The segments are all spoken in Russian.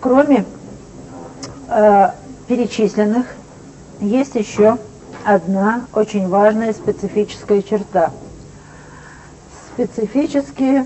Кроме перечисленных, есть еще одна очень важная специфическая черта. Специфические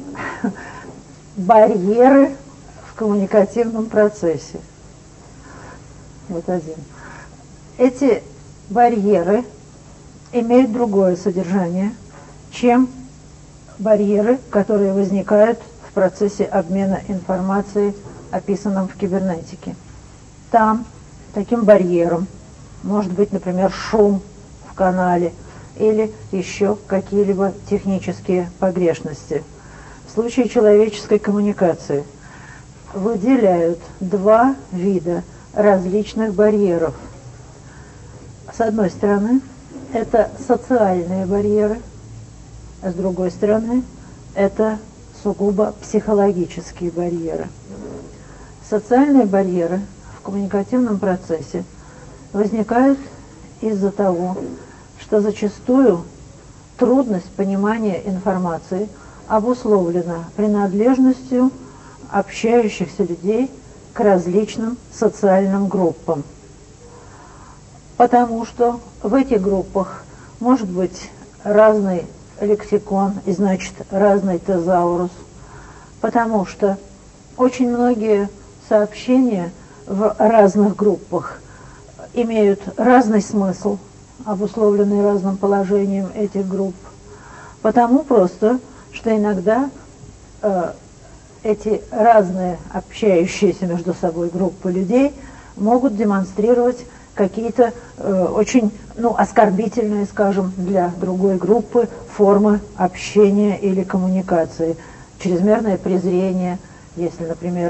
барьеры в коммуникативном процессе. Вот один. Эти барьеры имеют другое содержание, чем барьеры, которые возникают в процессе обмена информацией, описанном в кибернетике. Там таким барьером может быть, например, шум в канале или еще какие-либо технические погрешности. В случае человеческой коммуникации выделяют два вида различных барьеров. С одной стороны, это социальные барьеры, а с другой стороны, это сугубо психологические барьеры. Социальные барьеры в коммуникативном процессе возникают из-за того, что зачастую трудность понимания информации обусловлена принадлежностью общающихся людей к различным социальным группам. Потому что в этих группах может быть разный лексикон и, значит, разный тезаурус. Потому что очень многие сообщения в разных группах имеют разный смысл, обусловленный разным положением этих групп. Потому просто, что иногда эти разные общающиеся между собой группы людей могут демонстрировать какие-то очень оскорбительные, скажем, для другой группы формы общения или коммуникации. Чрезмерное презрение, если, например,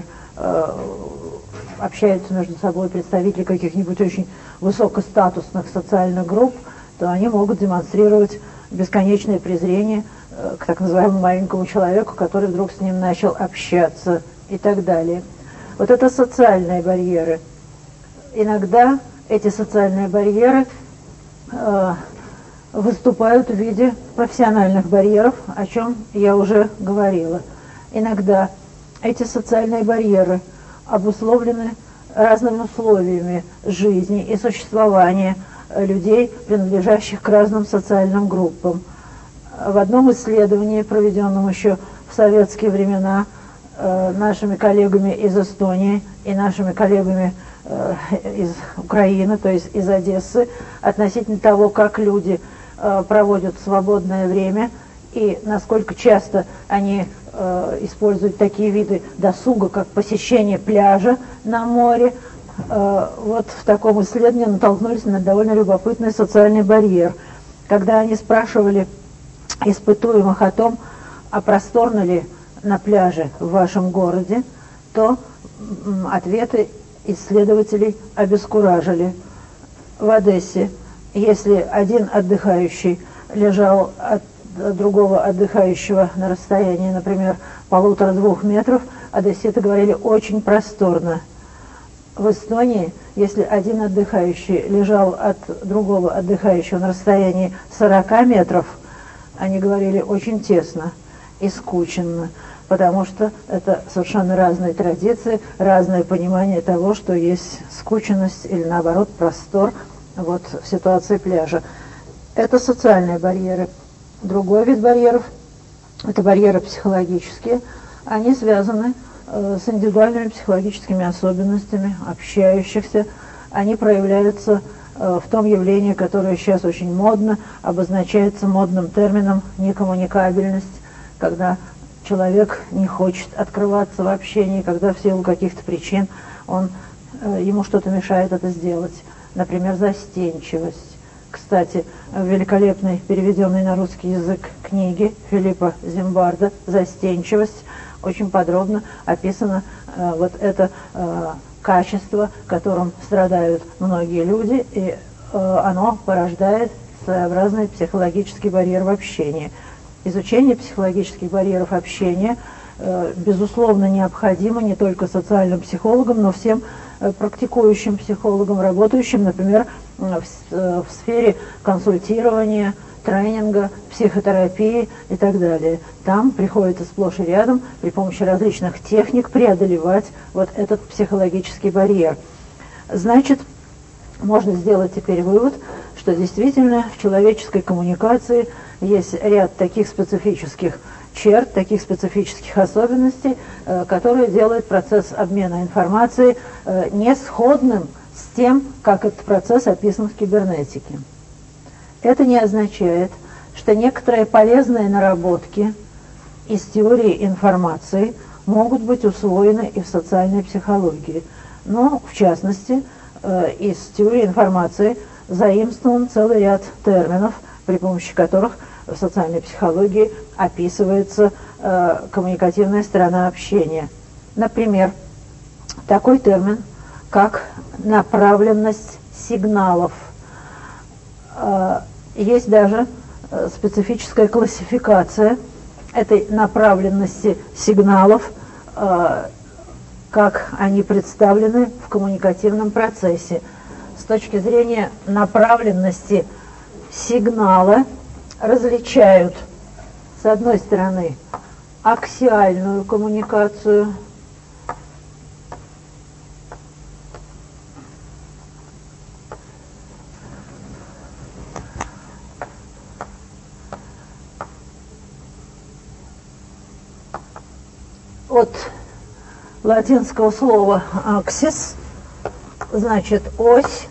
общаются между собой представители каких-нибудь очень высокостатусных социальных групп, то они могут демонстрировать бесконечное презрение к так называемому маленькому человеку, который вдруг с ним начал общаться и так далее. Вот это социальные барьеры. Иногда эти социальные барьеры выступают в виде профессиональных барьеров, о чем я уже говорила. Иногда эти социальные барьеры обусловлены разными условиями жизни и существования людей, принадлежащих к разным социальным группам. В одном исследовании, проведенном еще в советские времена нашими коллегами из Эстонии и нашими коллегами из Украины, то есть из Одессы, относительно того, как люди проводят свободное время и насколько часто они используют такие виды досуга, как посещение пляжа на море. Вот в таком исследовании натолкнулись на довольно любопытный социальный барьер. Когда они спрашивали испытуемых о том, а просторно ли на пляже в вашем городе, то ответы исследователей обескуражили. В Одессе, если один отдыхающий лежал от другого отдыхающего на расстоянии, например, 1,5-2 метров, одесситы говорили очень просторно. В Эстонии, если один отдыхающий лежал от другого отдыхающего на расстоянии 40 метров, они говорили очень тесно и скученно, потому что это совершенно разные традиции, разное понимание того, что есть скученность или, наоборот, простор вот, в ситуации пляжа. Это социальные барьеры. Другой вид барьеров – это барьеры психологические. Они связаны с индивидуальными психологическими особенностями общающихся. Они проявляются в том явлении, которое сейчас очень модно, обозначается модным термином некоммуникабельность, когда человек не хочет открываться в общении, когда в силу каких-то причин ему что-то мешает это сделать. Например, застенчивость. Кстати, в великолепной, переведенной на русский язык книге Филиппа Зимбарда «Застенчивость» очень подробно описано вот это качество, которым страдают многие люди, и оно порождает своеобразный психологический барьер в общении. Изучение психологических барьеров общения безусловно необходимо не только социальным психологам, но всем практикующим психологам, работающим, например, в сфере консультирования, тренинга, психотерапии и так далее. Там приходится сплошь и рядом при помощи различных техник преодолевать вот этот психологический барьер. Значит, можно сделать теперь вывод, что действительно в человеческой коммуникации есть ряд таких специфических черт, таких специфических особенностей, которые делают процесс обмена информацией не сходным с тем, как этот процесс описан в кибернетике. Это не означает, что некоторые полезные наработки из теории информации могут быть усвоены и в социальной психологии. Но, в частности, из теории информации заимствован целый ряд терминов, при помощи которых в социальной психологии описывается коммуникативная сторона общения. Например, такой термин, как направленность сигналов. Есть даже специфическая классификация этой направленности сигналов, как они представлены в коммуникативном процессе. С точки зрения направленности сигнала различают, с одной стороны, аксиальную коммуникацию, от латинского слова «аксис», значит ось,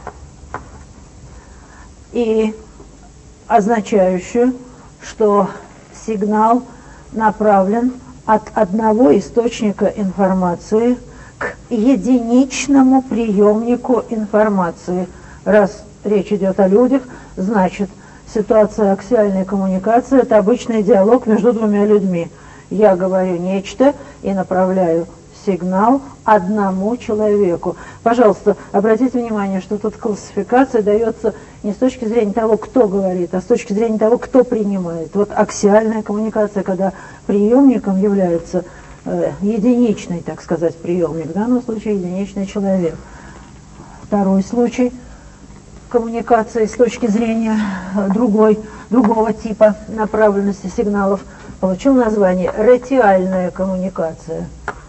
и означающую, что сигнал направлен от одного источника информации к единичному приемнику информации. Раз речь идет о людях, значит ситуация аксиальной коммуникации – это обычный диалог между двумя людьми. Я говорю нечто и направляю сигнал одному человеку. Пожалуйста, обратите внимание, что тут классификация дается не с точки зрения того, кто говорит, а с точки зрения того, кто принимает. Вот аксиальная коммуникация, когда приемником является единичный, так сказать, приемник, в данном случае единичный человек. Второй случай коммуникации с точки зрения другого типа направленности сигналов получил название ретиальная коммуникация.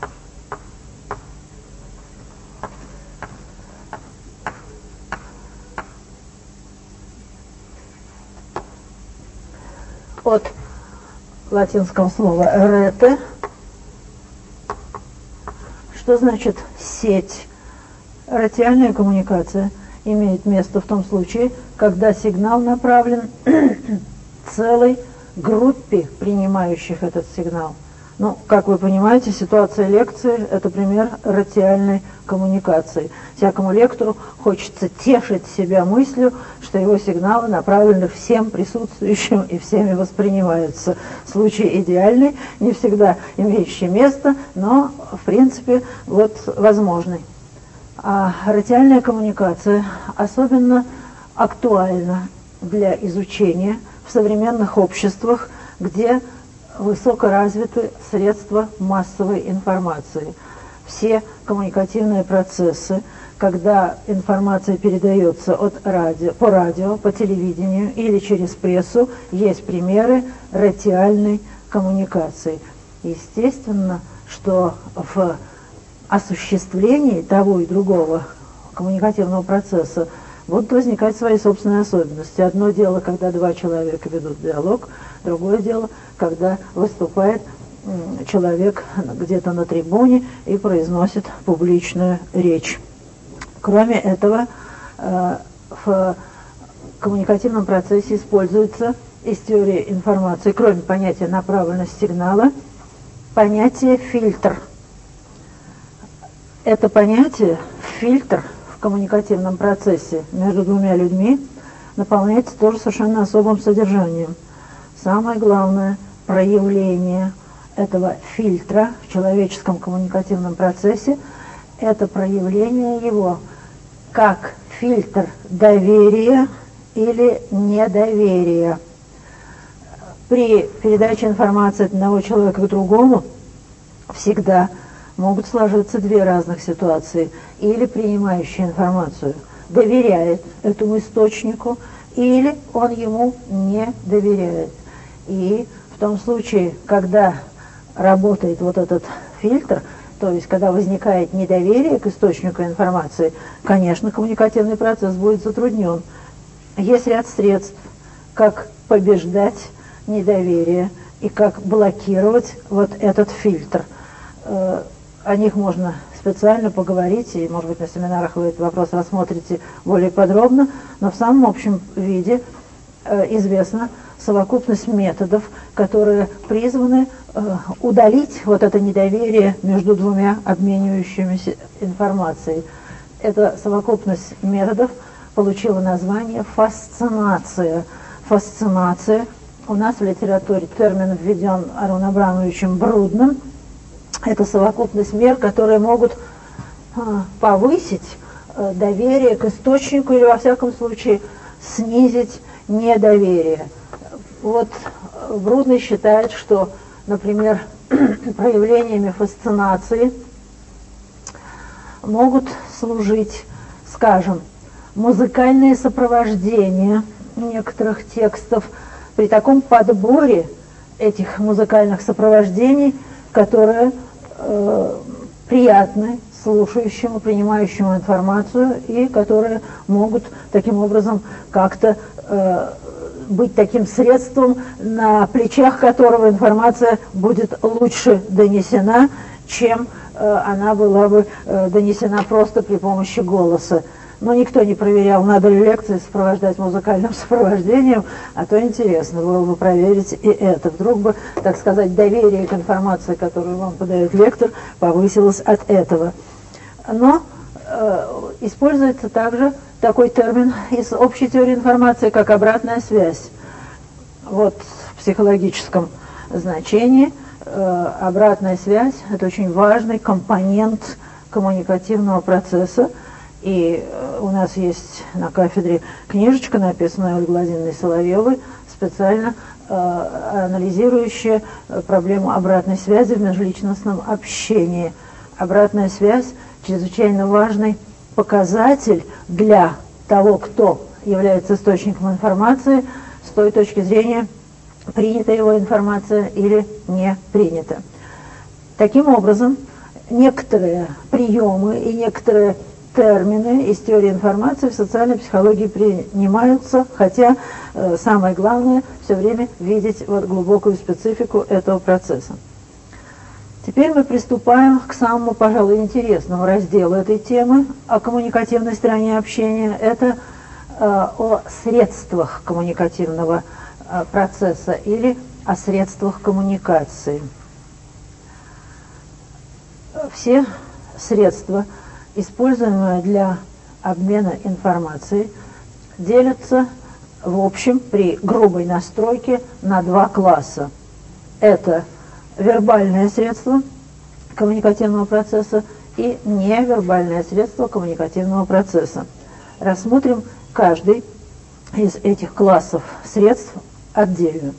От латинского слова «рете», что значит «сеть». Ретиальная коммуникация имеет место в том случае, когда сигнал направлен целой группе принимающих этот сигнал. Ну, как вы понимаете, ситуация лекции – это пример ретиальной коммуникации. Всякому лектору хочется тешить себя мыслью, что его сигналы направлены всем присутствующим и всеми воспринимаются. Случай идеальный, не всегда имеющий место, но, в принципе, вот возможный. А ретиальная коммуникация особенно актуальна для изучения в современных обществах, где высокоразвиты средства массовой информации. Все коммуникативные процессы, когда информация передается по радио, по телевидению или через прессу, есть примеры ретиальной коммуникации. Естественно, что в осуществлении того и другого коммуникативного процесса будут возникать свои собственные особенности. Одно дело, когда два человека ведут диалог, другое дело, когда выступает человек где-то на трибуне и произносит публичную речь. Кроме этого, в коммуникативном процессе используется из теории информации, кроме понятия направленность сигнала, понятие фильтр. Это понятие фильтр в коммуникативном процессе между двумя людьми наполняется тоже совершенно особым содержанием. Самое главное проявление этого фильтра в человеческом коммуникативном процессе – это проявление его как фильтр доверия или недоверия. При передаче информации от одного человека к другому всегда могут сложиться две разных ситуации. Или принимающий информацию доверяет этому источнику, или он ему не доверяет. И в том случае, когда работает вот этот фильтр, то есть когда возникает недоверие к источнику информации, конечно, коммуникативный процесс будет затруднен. Есть ряд средств, как побеждать недоверие и как блокировать вот этот фильтр. О них можно специально поговорить, и, может быть, на семинарах вы этот вопрос рассмотрите более подробно, но в самом общем виде известна совокупность методов, которые призваны удалить вот это недоверие между двумя обменивающимися информацией. Эта совокупность методов получила название фасцинация. Фасцинация, у нас в литературе термин введен Ароном Абрамовичем Брудным. Это совокупность мер, которые могут повысить доверие к источнику или, во всяком случае, снизить недоверие. Вот Брудный считает, что, например, проявлениями фасцинации могут служить, скажем, музыкальные сопровождения некоторых текстов при таком подборе этих музыкальных сопровождений, которые приятны слушающему, принимающему информацию, и которые могут таким образом как-то быть таким средством, на плечах которого информация будет лучше донесена, чем она была бы донесена просто при помощи голоса. Но никто не проверял, надо ли лекции сопровождать музыкальным сопровождением, а то интересно было бы проверить и это. Вдруг бы, так сказать, доверие к информации, которую вам подает лектор, повысилось от этого. Но используется также такой термин из общей теории информации, как обратная связь. Вот в психологическом значении обратная связь – это очень важный компонент коммуникативного процесса. И у нас есть на кафедре книжечка, написанная Ольгой Владимировной Соловьевой, специально анализирующая проблему обратной связи в межличностном общении. Обратная связь – чрезвычайно важный показатель для того, кто является источником информации, с той точки зрения, принята его информация или не принята. Таким образом, некоторые приемы и некоторые термины из теории информации в социальной психологии принимаются, хотя самое главное все время видеть вот глубокую специфику этого процесса. Теперь мы приступаем к самому, пожалуй, интересному разделу этой темы о коммуникативной стороне общения. Это о средствах коммуникативного процесса или о средствах коммуникации. Все средства, используемые для обмена информацией, делятся в общем при грубой настройке на два класса. Это вербальное средство коммуникативного процесса и невербальное средство коммуникативного процесса. Рассмотрим каждый из этих классов средств отдельно.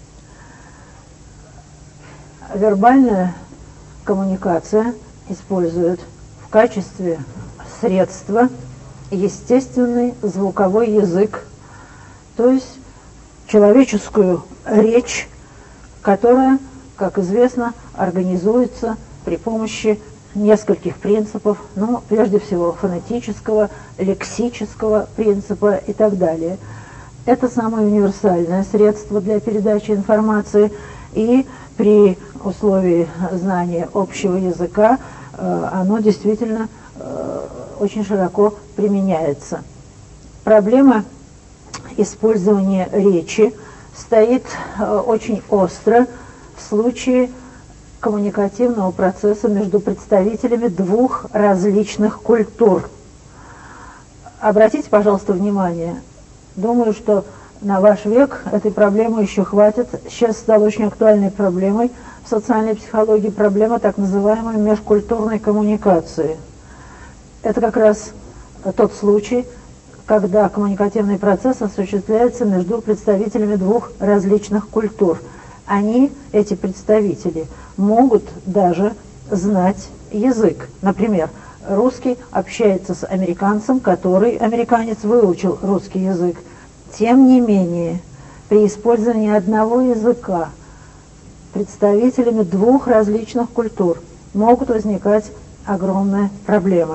Вербальная коммуникация использует в качестве средства естественный звуковой язык, то есть человеческую речь, которая, как известно, организуется при помощи нескольких принципов, ну, прежде всего, фонетического, лексического принципа и так далее. Это самое универсальное средство для передачи информации, и при условии знания общего языка оно действительно очень широко применяется. Проблема использования речи стоит очень остро в случае коммуникативного процесса между представителями двух различных культур. Обратите, пожалуйста, внимание, думаю, что на ваш век этой проблемы еще хватит. Сейчас стала очень актуальной проблемой в социальной психологии проблема так называемой межкультурной коммуникации. Это как раз тот случай, когда коммуникативный процесс осуществляется между представителями двух различных культур. Они, эти представители, могут даже знать язык. Например, русский общается с американцем, американец выучил русский язык. Тем не менее, при использовании одного языка представителями двух различных культур могут возникать огромные проблемы.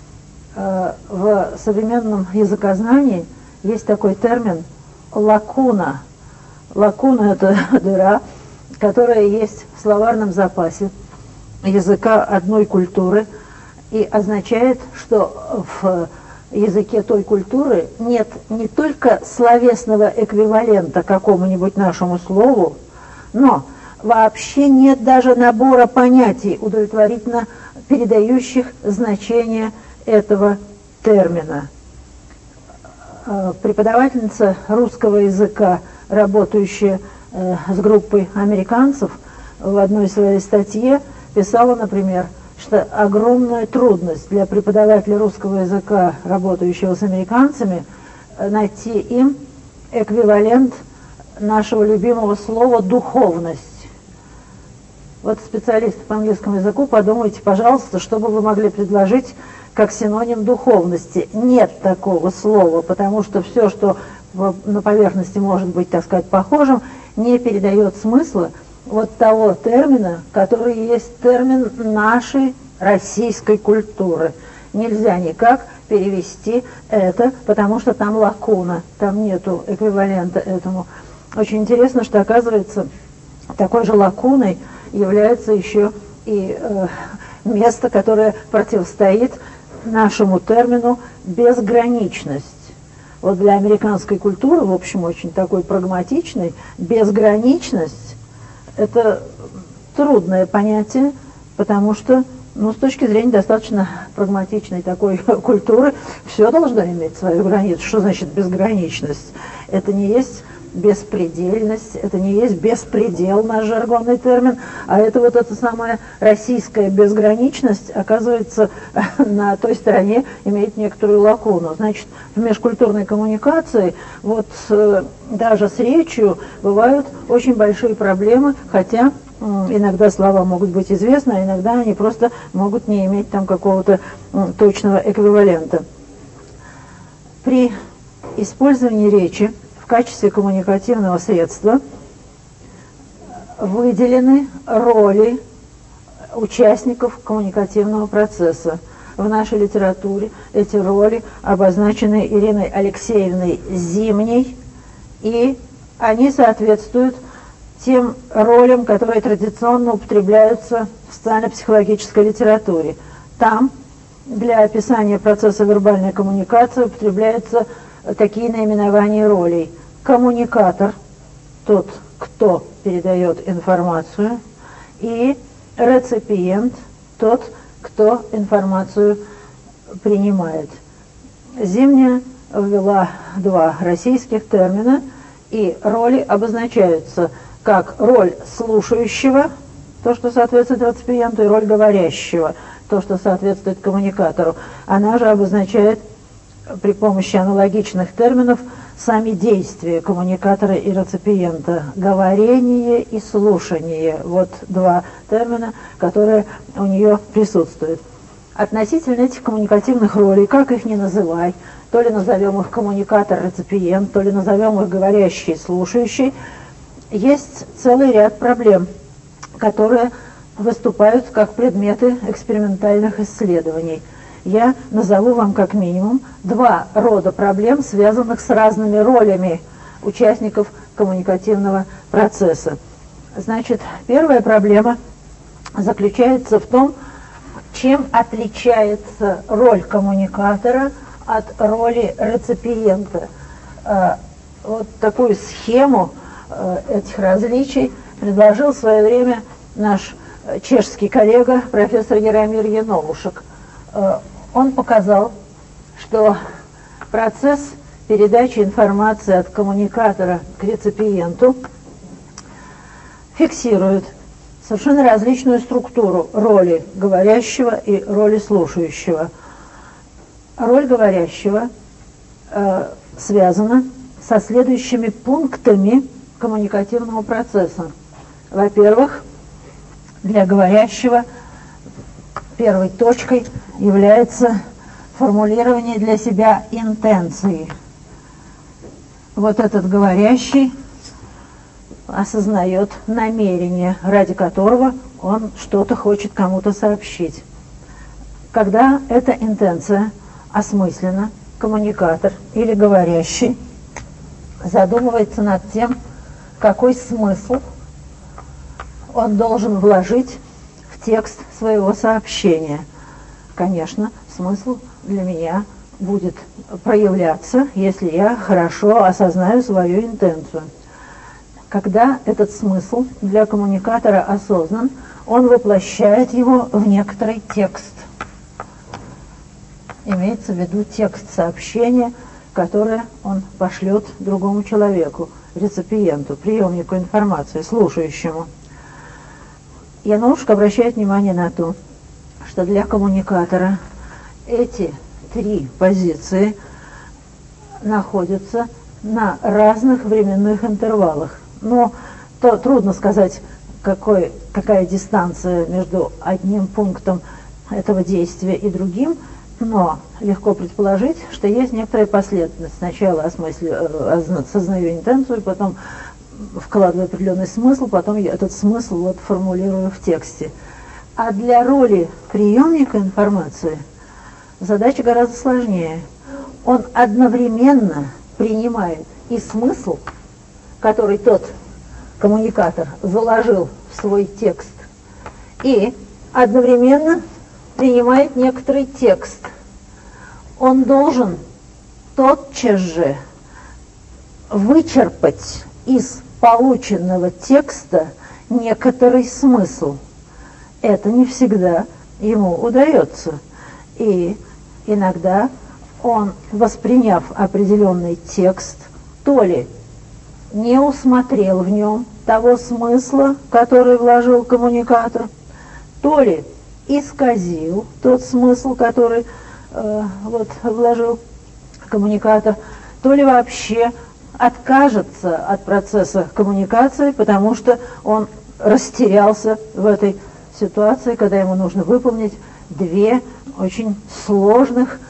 В современном языкознании есть такой термин «лакуна». Лакуна – это дыра, которая есть в словарном запасе языка одной культуры и означает, что в языке той культуры нет не только словесного эквивалента какому-нибудь нашему слову, но вообще нет даже набора понятий, удовлетворительно передающих значение этого термина. Преподавательница русского языка, работающая с группой американцев, в одной своей статье писала, например, что огромная трудность для преподавателя русского языка, работающего с американцами, найти им эквивалент нашего любимого слова «духовность». Вот специалисты по английскому языку, подумайте, пожалуйста, что бы вы могли предложить как синоним духовности. Нет такого слова, потому что все, что на поверхности может быть, так сказать, похожим, не передает смысла вот того термина, который есть термин нашей российской культуры. Нельзя никак перевести это, потому что там лакуна, там нету эквивалента этому. Очень интересно, что, оказывается, такой же лакуной является еще и место, которое противостоит нашему термину «безграничность». Вот для американской культуры, в общем, очень такой прагматичной, безграничность – это трудное понятие, потому что, с точки зрения достаточно прагматичной такой культуры, все должно иметь свою границу. Что значит безграничность? Это не есть беспредельность, это не есть беспредел, наш жаргонный термин, а это вот эта самая российская безграничность, оказывается, на той стороне имеет некоторую лакуну. Значит, в межкультурной коммуникации вот даже с речью бывают очень большие проблемы, хотя иногда слова могут быть известны, а иногда они просто могут не иметь там какого-то точного эквивалента. При использовании речи в качестве коммуникативного средства выделены роли участников коммуникативного процесса. В нашей литературе эти роли обозначены Ириной Алексеевной Зимней, и они соответствуют тем ролям, которые традиционно употребляются в социально-психологической литературе. Там для описания процесса вербальной коммуникации употребляются такие наименования ролей. Коммуникатор, тот, кто передает информацию, и реципиент, тот, кто информацию принимает. Зимняя ввела два российских термина, и роли обозначаются как роль слушающего, то, что соответствует реципиенту, и роль говорящего, то, что соответствует коммуникатору. Она же обозначает при помощи аналогичных терминов сами действия коммуникатора и реципиента. Говорение и слушание. Вот два термина, которые у нее присутствуют. Относительно этих коммуникативных ролей, как их ни называй, то ли назовем их коммуникатор-реципиент, то ли назовем их говорящий, слушающий, есть целый ряд проблем, которые выступают как предметы экспериментальных исследований. Я назову вам как минимум два рода проблем, связанных с разными ролями участников коммуникативного процесса. Значит, первая проблема заключается в том, чем отличается роль коммуникатора от роли реципиента. Вот такую схему этих различий предложил в свое время наш чешский коллега, профессор Яромир Яновушек. Он показал, что процесс передачи информации от коммуникатора к реципиенту фиксирует совершенно различную структуру роли говорящего и роли слушающего. Роль говорящего связана со следующими пунктами коммуникативного процесса. Во-первых, для говорящего первой точкой является формулирование для себя интенции. вот этот говорящий осознает намерение, ради которого он что-то хочет кому-то сообщить. Когда эта интенция осмыслена, коммуникатор или говорящий задумывается над тем, какой смысл он должен вложить в текст своего сообщения. Конечно, смысл для меня будет проявляться, если я хорошо осознаю свою интенцию. Когда этот смысл для коммуникатора осознан, он воплощает его в некоторый текст. Имеется в виду текст сообщения, которое он пошлет другому человеку, реципиенту, приемнику информации, слушающему. Янушка обращает внимание на то, что для коммуникатора эти три позиции находятся на разных временных интервалах. Но трудно сказать, какая дистанция между одним пунктом этого действия и другим, но легко предположить, что есть некоторая последовательность. Сначала осознаю интенцию, потом вкладываю определенный смысл, потом я этот смысл формулирую в тексте. А для роли приемника информации задача гораздо сложнее. Он одновременно принимает и смысл, который тот коммуникатор заложил в свой текст, и одновременно принимает некоторый текст. Он должен тотчас же вычерпать из полученного текста некоторый смысл. Это не всегда ему удается. И иногда он, восприняв определенный текст, то ли не усмотрел в нем того смысла, который вложил коммуникатор, то ли исказил тот смысл, который вложил коммуникатор, то ли вообще откажется от процесса коммуникации, потому что он растерялся в этой ситуации, когда ему нужно выполнить две очень сложных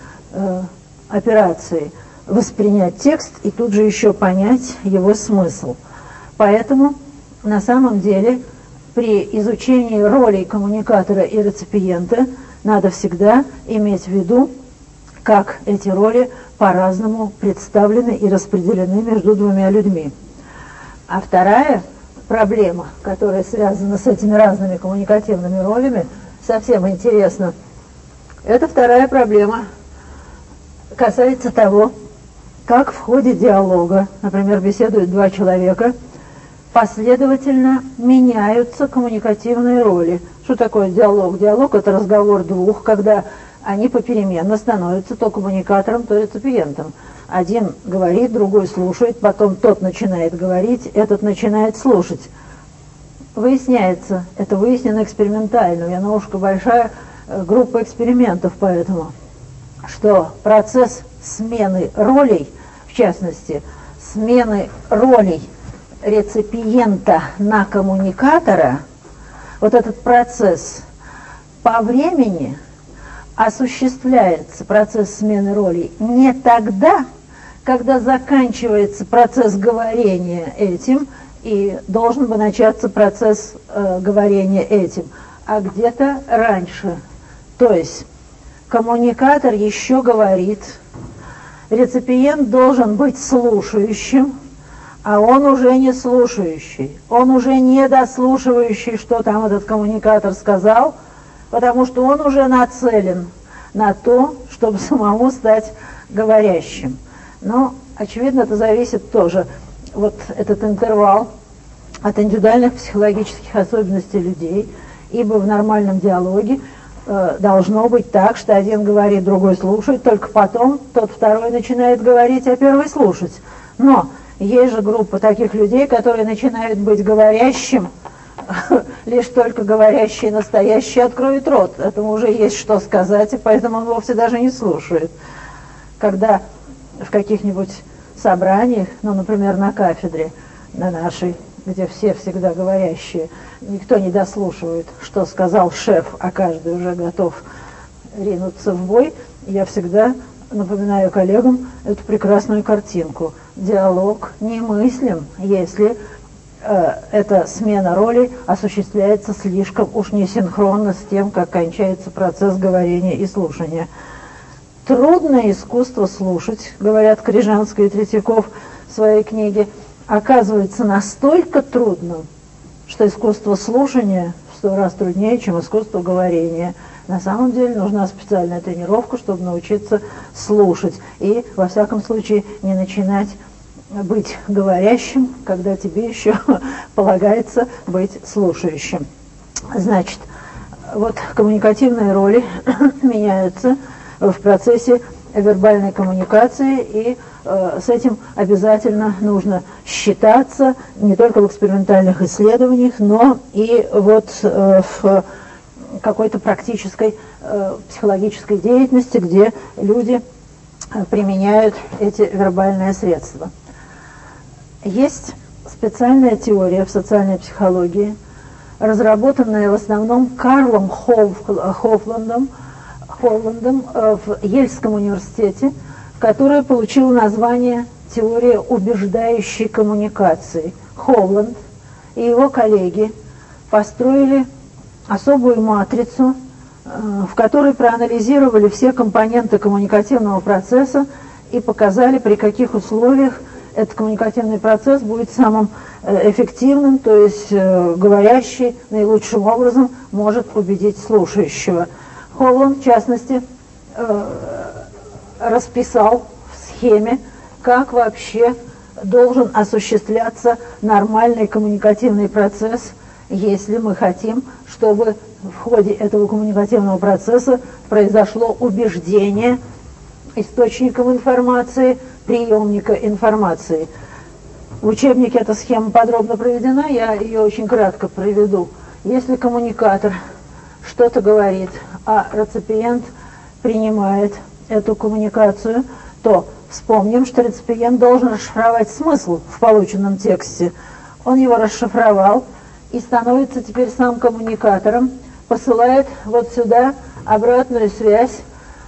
операции. Воспринять текст и тут же еще понять его смысл. Поэтому на самом деле при изучении ролей коммуникатора и реципиента надо всегда иметь в виду, как эти роли по-разному представлены и распределены между двумя людьми. А вторая проблема, которая связана с этими разными коммуникативными ролями, совсем интересна. Эта вторая проблема касается того, как в ходе диалога, например, беседуют два человека, последовательно меняются коммуникативные роли. Что такое диалог? Диалог – это разговор двух, когда они попеременно становятся то коммуникатором, то реципиентом. Один говорит, другой слушает, потом тот начинает говорить, этот начинает слушать. Выясняется, это выяснено экспериментально, у Янушка большая группа экспериментов поэтому, что процесс смены ролей, в частности, смены ролей реципиента на коммуникатора, вот этот процесс по времени осуществляется, процесс смены ролей, не тогда, когда заканчивается процесс говорения этим, и должен бы начаться процесс говорения этим, а где-то раньше. То есть коммуникатор еще говорит, реципиент должен быть слушающим, а он уже не слушающий, он уже не дослушивающий, что там этот коммуникатор сказал, потому что он уже нацелен на то, чтобы самому стать говорящим. Но, очевидно, это зависит тоже, вот этот интервал, от индивидуальных психологических особенностей людей, ибо в нормальном диалоге должно быть так, что один говорит, другой слушает, только потом тот второй начинает говорить, а первый слушать. Но есть же группа таких людей, которые начинают быть говорящим, лишь только говорящий настоящий откроет рот. Этому уже есть что сказать, и поэтому он вовсе даже не слушает. Когда в каких-нибудь собраниях, ну, например, на кафедре, на нашей, где все всегда говорящие, никто не дослушивает, что сказал шеф, а каждый уже готов ринуться в бой, я всегда напоминаю коллегам эту прекрасную картинку. диалог немыслим, если эта смена роли осуществляется слишком уж несинхронно с тем, как кончается процесс говорения и слушания. Трудное искусство слушать, говорят Крижанский и Третьяков в своей книге, оказывается настолько трудным, что искусство слушания в 100 раз труднее, чем искусство говорения. На самом деле нужна специальная тренировка, чтобы научиться слушать. И, во всяком случае, не начинать быть говорящим, когда тебе еще полагается быть слушающим. Значит, вот коммуникативные роли меняются в процессе вербальной коммуникации, и с этим обязательно нужно считаться не только в экспериментальных исследованиях, но и вот в какой-то практической психологической деятельности, где люди применяют эти вербальные средства. Есть специальная теория в социальной психологии, разработанная в основном Карлом Ховландом в Ельском университете, которая получила название «Теория убеждающей коммуникации». Ховланд и его коллеги построили особую матрицу, в которой проанализировали все компоненты коммуникативного процесса и показали, при каких условиях этот коммуникативный процесс будет самым эффективным, то есть говорящий наилучшим образом может убедить слушающего. Ховланд, в частности, расписал в схеме, как вообще должен осуществляться нормальный коммуникативный процесс, если мы хотим, чтобы в ходе этого коммуникативного процесса произошло убеждение источником информации, приемника информации. В учебнике эта схема подробно проведена, я ее очень кратко приведу. Если коммуникатор что-то говорит, а реципиент принимает эту коммуникацию, то вспомним, что реципиент должен расшифровать смысл в полученном тексте. Он его расшифровал и становится теперь сам коммуникатором, посылает вот сюда обратную связь,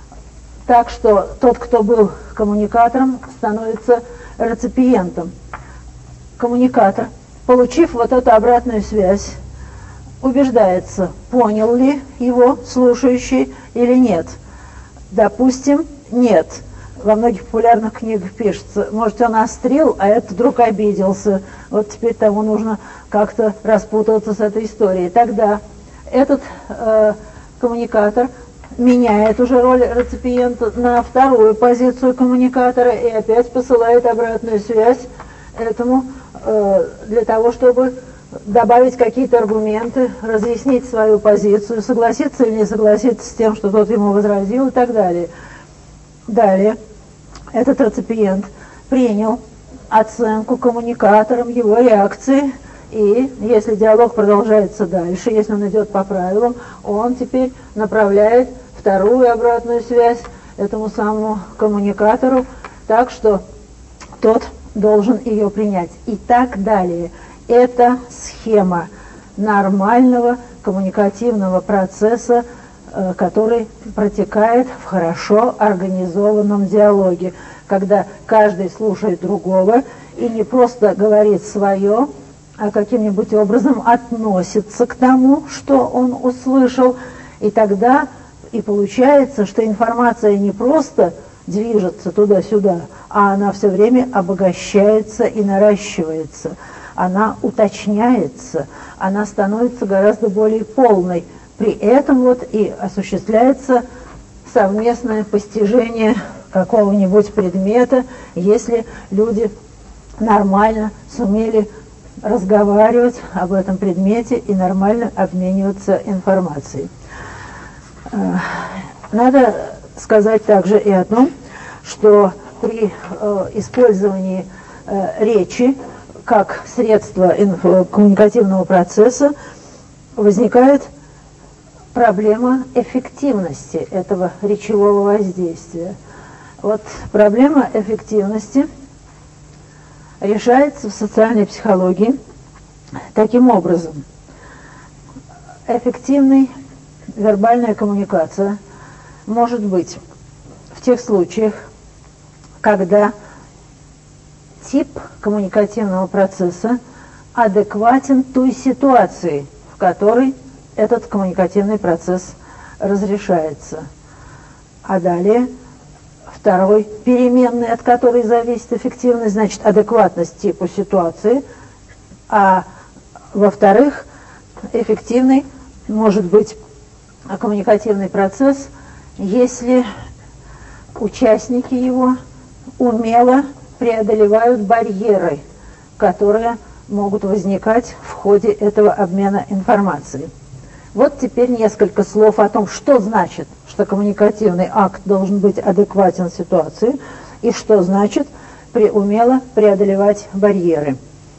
так что тот, кто был коммуникатором, становится реципиентом. Коммуникатор, получив вот эту обратную связь, убеждается, понял ли его слушающий или нет. Допустим, нет. Во многих популярных книгах пишется, может, он острил, а этот вдруг обиделся. Вот теперь тому нужно как-то распутаться с этой историей. Тогда этот коммуникатор меняет уже роль реципиента на вторую позицию коммуникатора и опять посылает обратную связь этому для того, чтобы добавить какие-то аргументы, разъяснить свою позицию, согласиться или не согласиться с тем, что тот ему возразил и так далее. Далее этот реципиент принял оценку коммуникатором его реакции, и если диалог продолжается дальше, если он идет по правилам, он теперь направляет вторую обратную связь этому самому коммуникатору, так что тот должен ее принять. И так далее. Это схема нормального коммуникативного процесса, который протекает в хорошо организованном диалоге, когда каждый слушает другого и не просто говорит свое, а каким-нибудь образом относится к тому, что он услышал. И тогда и получается, что информация не просто движется туда-сюда, а она все время обогащается и наращивается. Она уточняется, она становится гораздо более полной. При этом вот и осуществляется совместное постижение какого-нибудь предмета, если люди нормально сумели разговаривать об этом предмете и нормально обмениваться информацией. Надо сказать также и о том, что при использовании речи как средство коммуникативного процесса возникает проблема эффективности этого речевого воздействия. Вот проблема эффективности решается в социальной психологии таким образом. Эффективная вербальная коммуникация может быть в тех случаях, когда тип коммуникативного процесса адекватен той ситуации, в которой этот коммуникативный процесс разрешается. А далее второй переменный, от которой зависит эффективность, значит адекватность типу ситуации, а во-вторых, эффективный может быть коммуникативный процесс, если участники его умело преодолевают барьеры, которые могут возникать в ходе этого обмена информацией. Вот теперь несколько слов о том, что значит, что коммуникативный акт должен быть адекватен ситуации, и что значит умело преодолевать барьеры.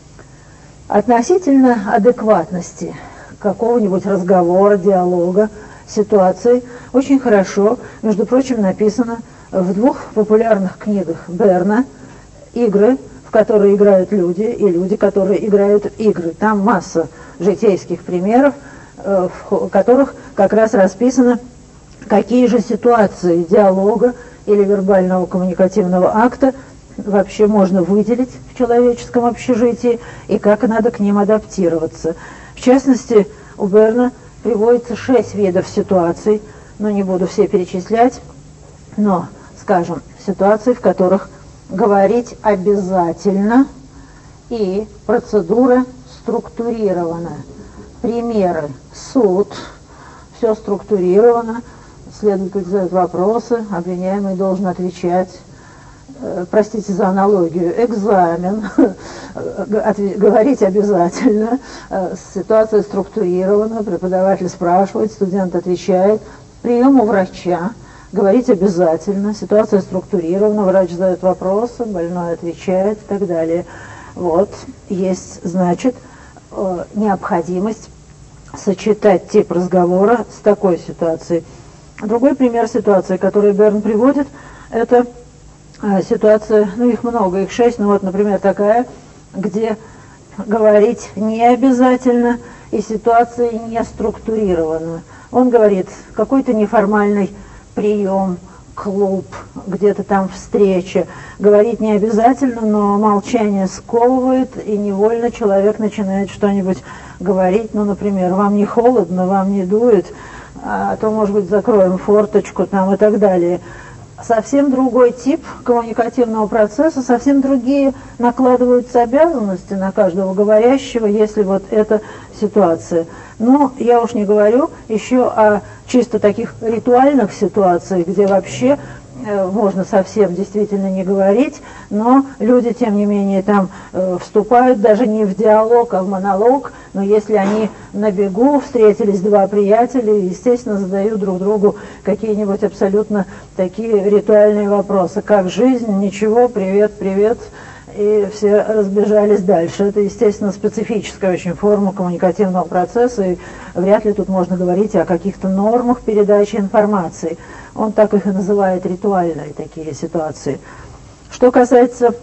Относительно адекватности какого-нибудь разговора, диалога, ситуации очень хорошо, между прочим, написано в двух популярных книгах Берна «Игры», в которые играют люди, и люди, которые играют в игры. Там масса житейских примеров, в которых как раз расписано, какие же ситуации диалога или вербального коммуникативного акта вообще можно выделить в человеческом общежитии и как надо к ним адаптироваться. В частности, у Берна приводится 6 видов ситуаций, но не буду все перечислять, но, скажем, ситуации, в которых говорить обязательно и процедура структурирована. Примеры: суд, все структурировано, следователь задает вопросы, обвиняемый должен отвечать. Простите за аналогию, экзамен, говорить обязательно, ситуация структурирована, преподаватель спрашивает, студент отвечает, прием у врача, говорить обязательно, ситуация структурирована, врач задает вопросы, больной отвечает и так далее. Вот, есть, значит, необходимость сочетать тип разговора с такой ситуацией. Другой пример ситуации, который Берн приводит, это ситуация, ну их много, их 6, но вот, например, такая, где говорить не обязательно и ситуация не структурирована. Он говорит, какой-то неформальный прием, клуб, где-то там встреча. Говорить не обязательно, но молчание сковывает, и невольно человек начинает что-нибудь говорить. Ну, например, вам не холодно, вам не дует, а то, может быть, закроем форточку там и так далее. Совсем другой тип коммуникативного процесса, совсем другие накладываются обязанности на каждого говорящего, если вот эта ситуация. Но я уж не говорю еще о чисто таких ритуальных ситуациях, где вообще можно совсем действительно не говорить, но люди, тем не менее, там вступают даже не в диалог, а в монолог. Но если они на бегу встретились два приятеля, естественно, задают друг другу какие-нибудь абсолютно такие ритуальные вопросы. Как жизнь? Ничего, привет, привет. И все разбежались дальше. Это, естественно, специфическая очень форма коммуникативного процесса, и вряд ли тут можно говорить о каких-то нормах передачи информации. Он так их и называет, ритуальные такие ситуации. Что касается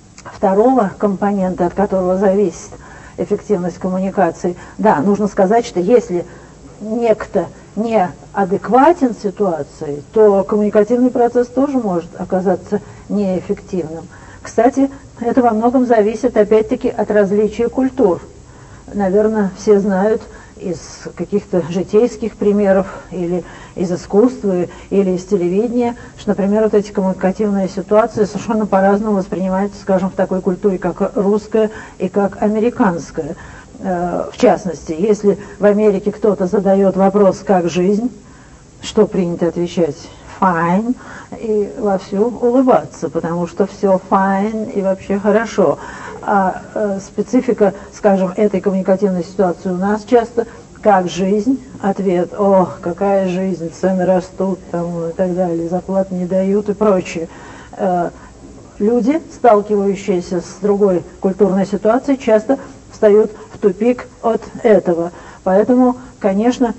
второго компонента, от которого зависит эффективность коммуникации, да, нужно сказать, что если некто не адекватен ситуации, то коммуникативный процесс тоже может оказаться неэффективным. Кстати, это во многом зависит, опять-таки, от различия культур. Наверное, все знают из каких-то житейских примеров, или из искусства, или из телевидения, что, например, вот эти коммуникативные ситуации совершенно по-разному воспринимаются, скажем, в такой культуре, как русская и как американская. В частности, если в Америке кто-то задает вопрос «как жизнь?», что принято отвечать? Fine, и вовсю улыбаться, потому что все fine и вообще хорошо. А специфика, скажем, этой коммуникативной ситуации у нас часто как жизнь? Ответ: о, какая жизнь, цены растут там, и так далее, зарплат не дают и прочее. Люди, сталкивающиеся с другой культурной ситуацией, часто встают в тупик от этого. Поэтому, конечно,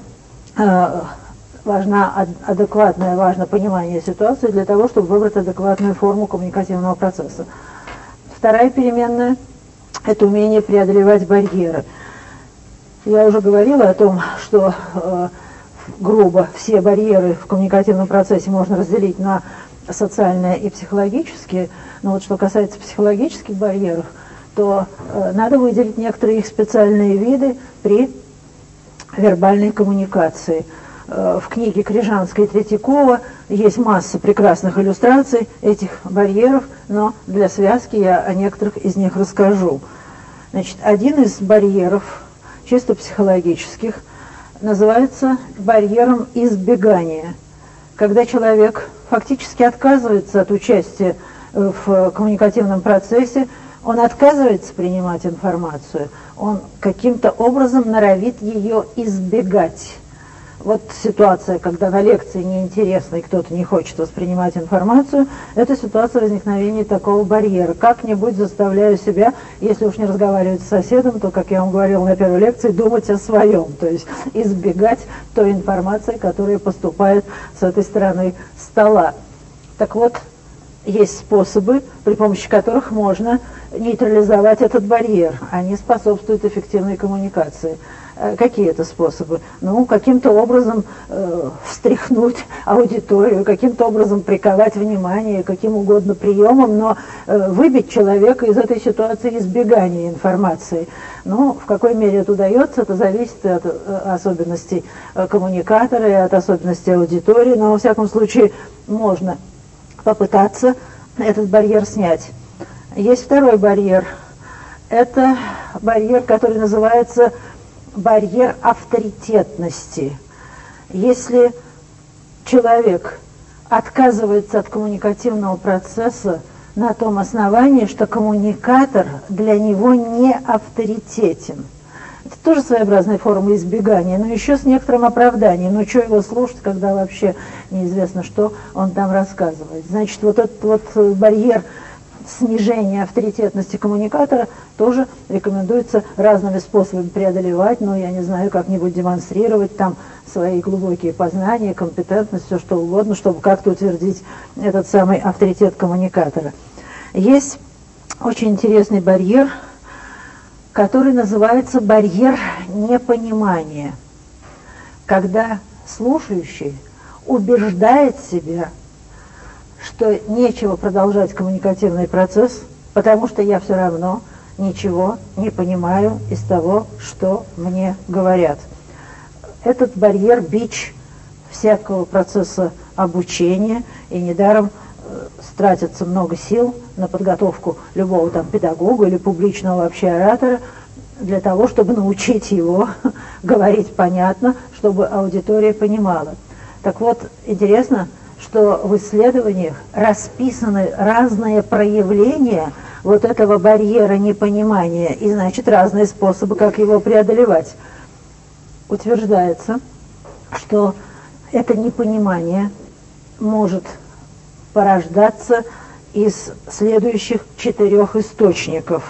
важно понимание ситуации для того, чтобы выбрать адекватную форму коммуникативного процесса. Вторая переменная – это умение преодолевать барьеры. Я уже говорила о том, что грубо все барьеры в коммуникативном процессе можно разделить на социальные и психологические. Но вот что касается психологических барьеров, то надо выделить некоторые их специальные виды при вербальной коммуникации. В книге Крижанской и Третьякова есть масса прекрасных иллюстраций этих барьеров, но для связки я о некоторых из них расскажу. Значит, один из барьеров, чисто психологических, называется барьером избегания. Когда человек фактически отказывается от участия в коммуникативном процессе, он отказывается принимать информацию, он каким-то образом норовит ее избегать. Вот ситуация, когда на лекции неинтересно и кто-то не хочет воспринимать информацию, это ситуация возникновения такого барьера. Как-нибудь заставляю себя, если уж не разговаривать с соседом, то, как я вам говорила на первой лекции, думать о своем, то есть избегать той информации, которая поступает с этой стороны стола. Так вот, есть способы, при помощи которых можно нейтрализовать этот барьер. Они способствуют эффективной коммуникации. Какие это способы? Ну, каким-то образом встряхнуть аудиторию, каким-то образом приковать внимание, каким угодно приемом, но выбить человека из этой ситуации избегания информации. Ну, в какой мере это удается, это зависит от особенностей коммуникатора и от особенностей аудитории, но, во всяком случае, можно попытаться этот барьер снять. Есть второй барьер. Это барьер, который называется барьер авторитетности. Если человек отказывается от коммуникативного процесса на том основании, что коммуникатор для него не авторитетен. Это тоже своеобразная форма избегания, но еще с некоторым оправданием. Ну, что его слушать, когда вообще неизвестно, что он там рассказывает. Значит, вот этот вот барьер снижения авторитетности коммуникатора тоже рекомендуется разными способами преодолевать, но я не знаю, как-нибудь демонстрировать там свои глубокие познания, компетентность, все что угодно, чтобы как-то утвердить этот самый авторитет коммуникатора. Есть очень интересный барьер, который называется барьер непонимания, когда слушающий убеждает себя, что нечего продолжать коммуникативный процесс, потому что я все равно ничего не понимаю из того, что мне говорят. Этот барьер – бич всякого процесса обучения, и недаром тратится много сил на подготовку любого там педагога или публичного вообще оратора для того, чтобы научить его говорить понятно, чтобы аудитория понимала. Так вот, интересно, что в исследованиях расписаны разные проявления вот этого барьера непонимания и, значит, разные способы, как его преодолевать. Утверждается, что это непонимание может порождаться из следующих 4 источников.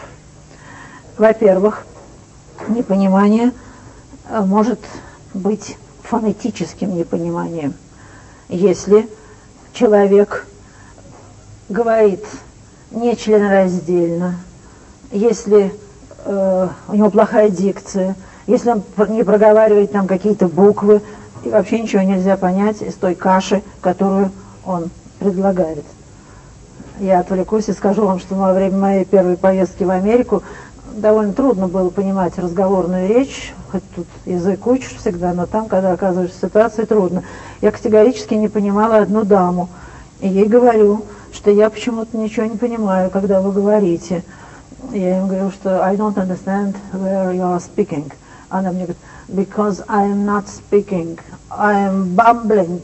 Во-первых, непонимание может быть фонетическим непониманием. Если человек говорит нечленораздельно, если у него плохая дикция, если он не проговаривает там какие-то буквы, и вообще ничего нельзя понять из той каши, которую он предлагает. Я отвлекусь и скажу вам, что во время моей первой поездки в Америку довольно трудно было понимать разговорную речь, хоть тут язык учишь всегда, но там, когда оказываешься в ситуации, трудно. Я категорически не понимала одну даму, и ей говорю, что я почему-то ничего не понимаю, когда вы говорите. Я им говорю, что I don't understand where you are speaking. Она мне говорит, because I am not speaking, I am bumbling.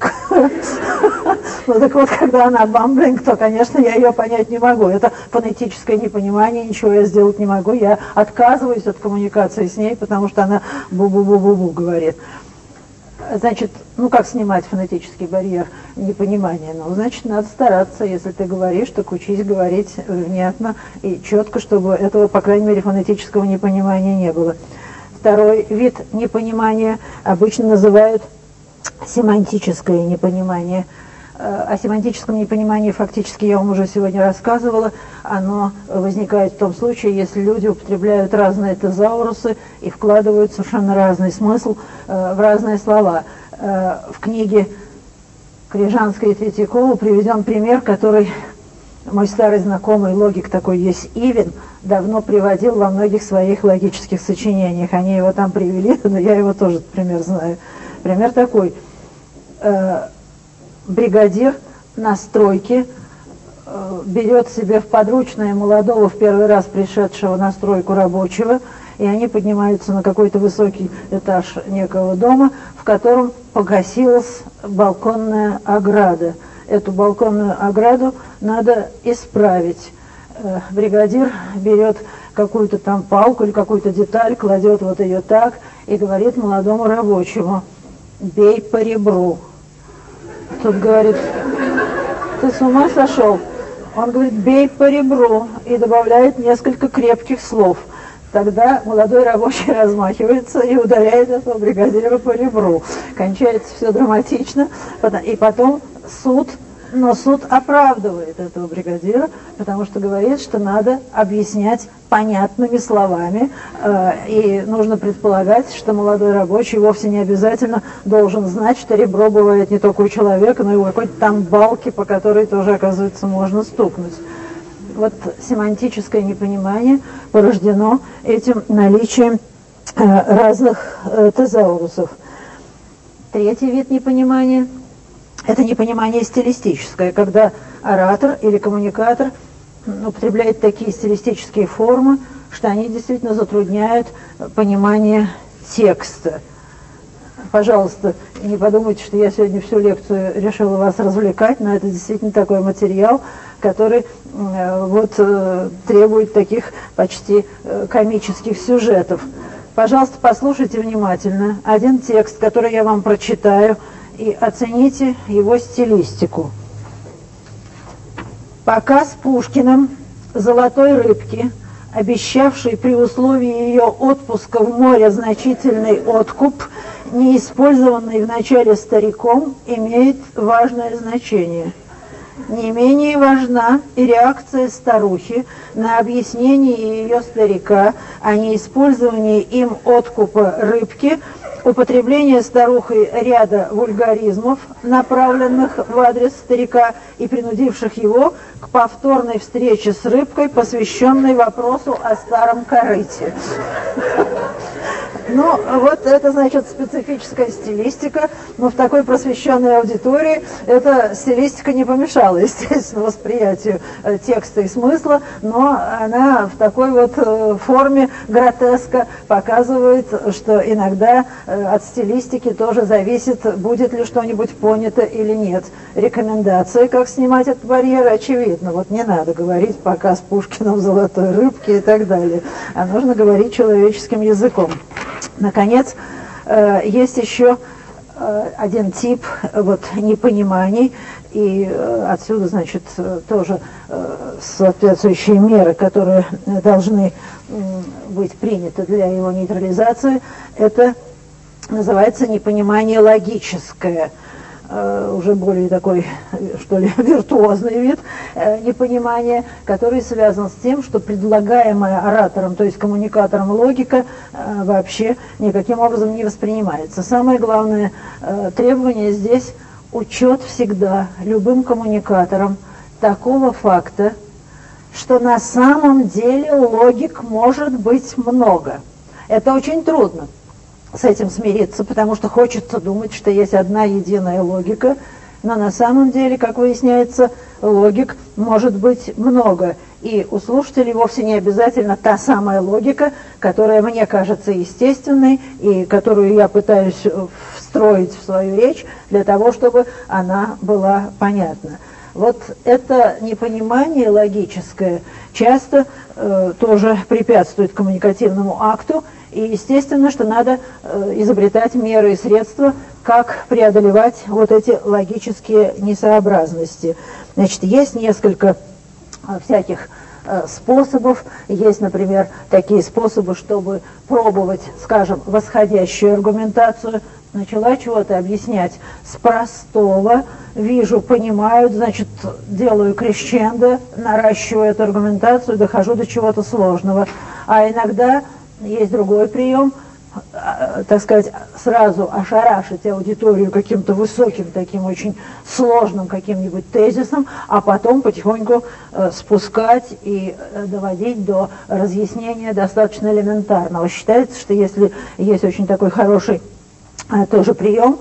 Ну так вот, когда она bumbling, то, конечно, я ее понять не могу. Это фонетическое непонимание, ничего я сделать не могу. Я отказываюсь от коммуникации с ней, потому что она бу-бу-бу-бу-бу говорит. Значит, ну как снимать фонетический барьер непонимания? Ну, значит, надо стараться, если ты говоришь, так учись говорить внятно и четко, чтобы этого, по крайней мере, фонетического непонимания не было. Второй вид непонимания обычно называют семантическое непонимание. О семантическом непонимании фактически я вам уже сегодня рассказывала. Оно возникает в том случае, если люди употребляют разные тезаурусы и вкладывают совершенно разный смысл в разные слова. В книге Крижанской и Третьякову приведен пример, который мой старый знакомый логик такой есть Ивин давно приводил во многих своих логических сочинениях. Они его там привели, но я его тоже пример знаю. Пример такой. Бригадир на стройке берет себе в подручное молодого, в первый раз пришедшего на стройку рабочего, и они поднимаются на какой-то высокий этаж некого дома, в котором погасилась балконная ограда. Эту балконную ограду надо исправить. Бригадир берет какую-то там палку или какую-то деталь, кладет вот ее так и говорит молодому рабочему: «Бей по ребру». Тот говорит: «Ты с ума сошел?» Он говорит: «Бей по ребру», и добавляет несколько крепких слов. Тогда молодой рабочий размахивается и ударяет этого бригадира по ребру. Кончается все драматично, и потом суд. Но суд оправдывает этого бригадира, потому что говорит, что надо объяснять понятными словами, и нужно предполагать, что молодой рабочий вовсе не обязательно должен знать, что ребро бывает не только у человека, но и у какой-то там балки, по которой тоже, оказывается, можно стукнуть. Вот семантическое непонимание порождено этим наличием разных тезаурусов. Третий вид непонимания – это непонимание стилистическое, когда оратор или коммуникатор употребляет такие стилистические формы, что они действительно затрудняют понимание текста. Пожалуйста, не подумайте, что я сегодня всю лекцию решила вас развлекать, но это действительно такой материал, который требует таких почти комических сюжетов. Пожалуйста, послушайте внимательно один текст, который я вам прочитаю, и оцените его стилистику. Показ Пушкиным «Золотой рыбки», обещавший при условии ее отпуска в море значительный откуп, не использованный вначале стариком, имеет важное значение. Не менее важна и реакция старухи на объяснение ее старика о неиспользовании им откупа рыбки, употребление старухой ряда вульгаризмов, направленных в адрес старика и принудивших его к повторной встрече с рыбкой, посвященной вопросу о старом корыте. Ну, вот это, значит, специфическая стилистика, но в такой просвещенной аудитории эта стилистика не помешала, естественно, восприятию текста и смысла, но она в такой вот форме гротеска показывает, что иногда от стилистики тоже зависит, будет ли что-нибудь понято или нет. Рекомендации, как снимать этот барьер, очевидно. Вот не надо говорить показ Пушкина в «Золотой рыбке» и так далее, а нужно говорить человеческим языком. Наконец, есть еще один тип непониманий, и отсюда, значит, тоже соответствующие меры, которые должны быть приняты для его нейтрализации. Это называется непонимание логическое. Уже более такой, что ли, виртуозный вид непонимания, который связан с тем, что предлагаемая оратором, то есть коммуникатором логика, вообще никаким образом не воспринимается. Самое главное требование здесь – учет всегда любым коммуникатором такого факта, что на самом деле логик может быть много. Это очень трудно с этим смириться, потому что хочется думать, что есть одна единая логика, но на самом деле, как выясняется, логик может быть много. И у слушателей вовсе не обязательно та самая логика, которая мне кажется естественной и которую я пытаюсь встроить в свою речь для того, чтобы она была понятна. Вот это непонимание логическое часто тоже препятствует коммуникативному акту, и естественно, что надо изобретать меры и средства, как преодолевать вот эти логические несообразности. Значит, есть несколько всяких способов. Есть, например, такие способы, чтобы пробовать, скажем, восходящую аргументацию. Начала чего-то объяснять с простого, вижу, понимают, значит, делаю крещендо, наращиваю эту аргументацию, дохожу до чего-то сложного. А иногда есть другой прием. так сказать, сразу ошарашить аудиторию каким-то высоким, таким очень сложным каким-нибудь тезисом, а потом потихоньку спускать и доводить до разъяснения достаточно элементарного. Считается, что если есть очень такой хороший тоже прием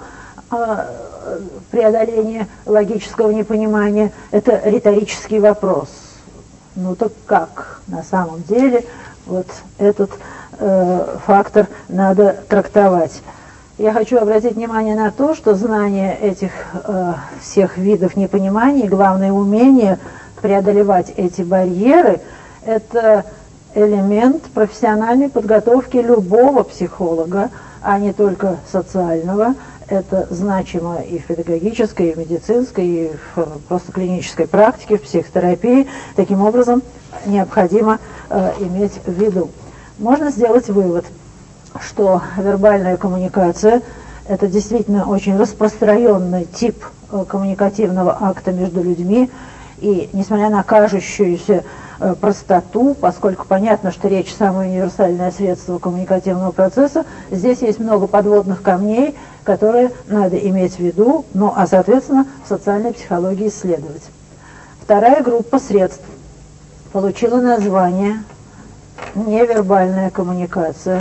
преодоления логического непонимания, это риторический вопрос. Ну так как на самом деле вот этот фактор надо трактовать? Я хочу обратить внимание на то, что знание этих всех видов непонимания, главное умение преодолевать эти барьеры, это элемент профессиональной подготовки любого психолога, а не только социального. Это значимо и в педагогической, и в медицинской, и в просто клинической практике, в психотерапии. Таким образом, необходимо иметь в виду. Можно сделать вывод, что вербальная коммуникация – это действительно очень распространенный тип коммуникативного акта между людьми, и несмотря на кажущуюся простоту, поскольку понятно, что речь – самое универсальное средство коммуникативного процесса, здесь есть много подводных камней, которые надо иметь в виду, ну а соответственно в социальной психологии исследовать. Вторая группа средств получила название невербальная коммуникация.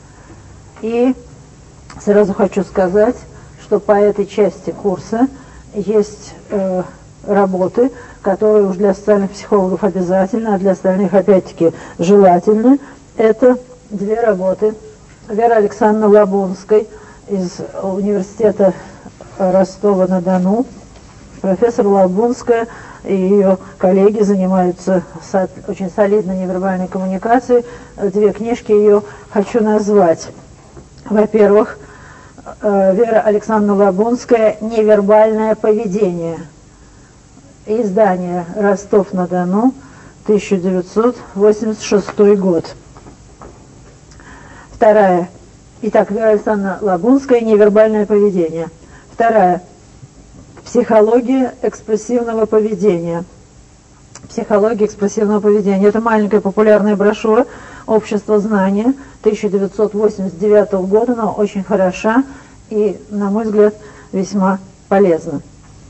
И сразу хочу сказать, что по этой части курса есть работы, которые уж для социальных психологов обязательно, а для остальных опять-таки желательны. Это две работы Веры Александровны Лабунской из университета Ростова-на-Дону. Профессор Лабунская и ее коллеги занимаются очень солидной невербальной коммуникацией. Две книжки ее хочу назвать. Во-первых, Вера Александровна Лабунская «Невербальное поведение». Издание Ростов-на-Дону, 1986 год. Вторая. Итак, Вера Александровна Лабунская «Невербальное поведение». Вторая. Психология экспрессивного поведения. Психология экспрессивного поведения. Это маленькая популярная брошюра «Общество знания» 1989 года, но очень хороша и, на мой взгляд, весьма полезна.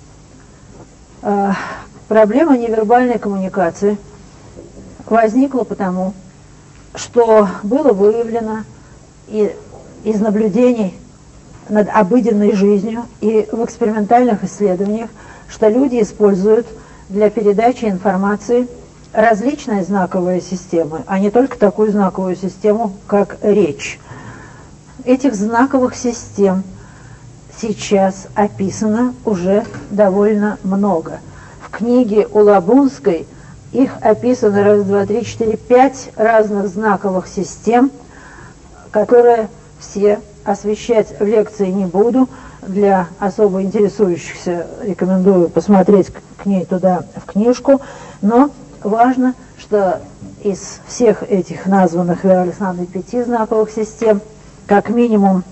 Проблема невербальной коммуникации возникла потому, что было выявлено и из наблюдений над обыденной жизнью и в экспериментальных исследованиях, что люди используют для передачи информации различные знаковые системы, а не только такую знаковую систему, как речь. Этих знаковых систем сейчас описано уже довольно много. В книге у Лабунской их описано 1, 2, 3, 4, 5 разных знаковых систем, которые все освещать в лекции не буду. Для особо интересующихся рекомендую посмотреть к ней туда в книжку. Но важно, что из всех этих названных Верой Александровной 5 знаковых систем, как минимум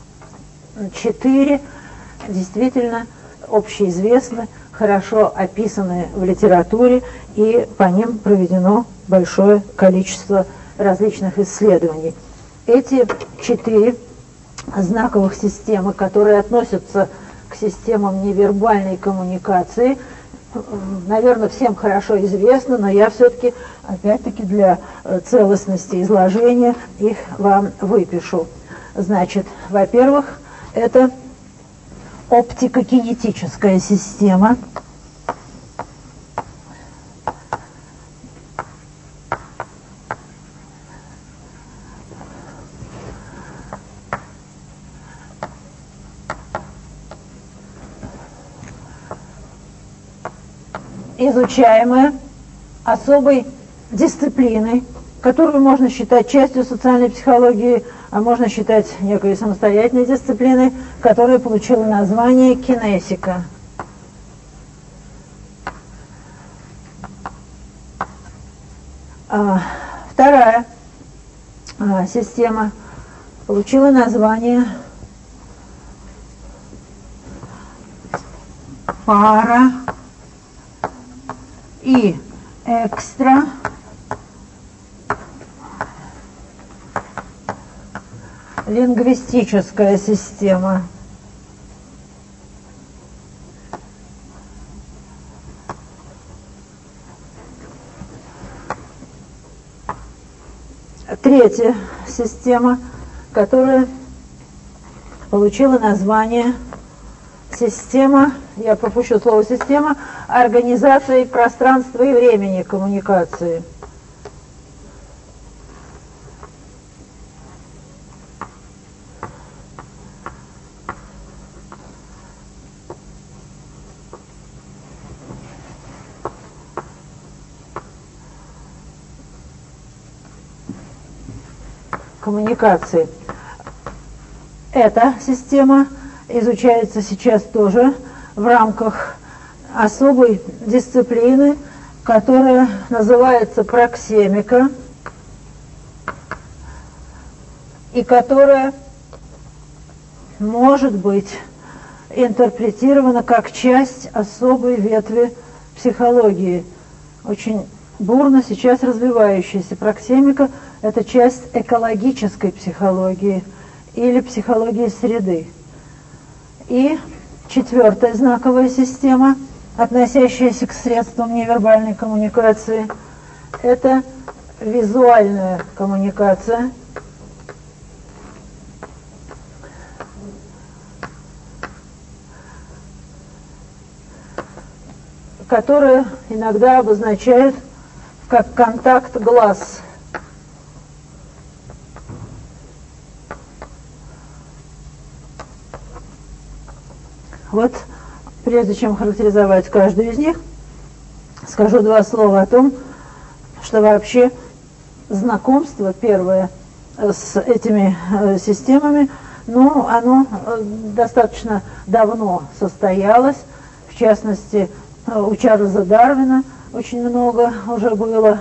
4 действительно общеизвестны, хорошо описаны в литературе, и по ним проведено большое количество различных исследований. Эти 4 знаковых системы, которые относятся к системам невербальной коммуникации, наверное, всем хорошо известно, но я все-таки, опять-таки, для целостности изложения их вам выпишу. Значит, во-первых, это оптико-кинетическая система. Изучаемая особой дисциплиной, которую можно считать частью социальной психологии, а можно считать некой самостоятельной дисциплиной, которая получила название кинесика. Вторая система получила название пара и лингвистическая система. Третья система, которая получила название система, я пропущу слово система, организации пространства и времени коммуникации. Коммуникации. Эта система изучается сейчас тоже в рамках особой дисциплины, которая называется проксемика, и которая может быть интерпретирована как часть особой ветви психологии, очень бурно сейчас развивающаяся. Проксемика – это часть экологической психологии или психологии среды. И четвертая знаковая система, относящаяся к средствам невербальной коммуникации, это визуальная коммуникация, которая иногда обозначают как контакт глаз. Вот, прежде чем характеризовать каждую из них, скажу два слова о том, что вообще знакомство первое с этими системами, ну, оно достаточно давно состоялось, в частности, у Чарльза Дарвина очень много уже было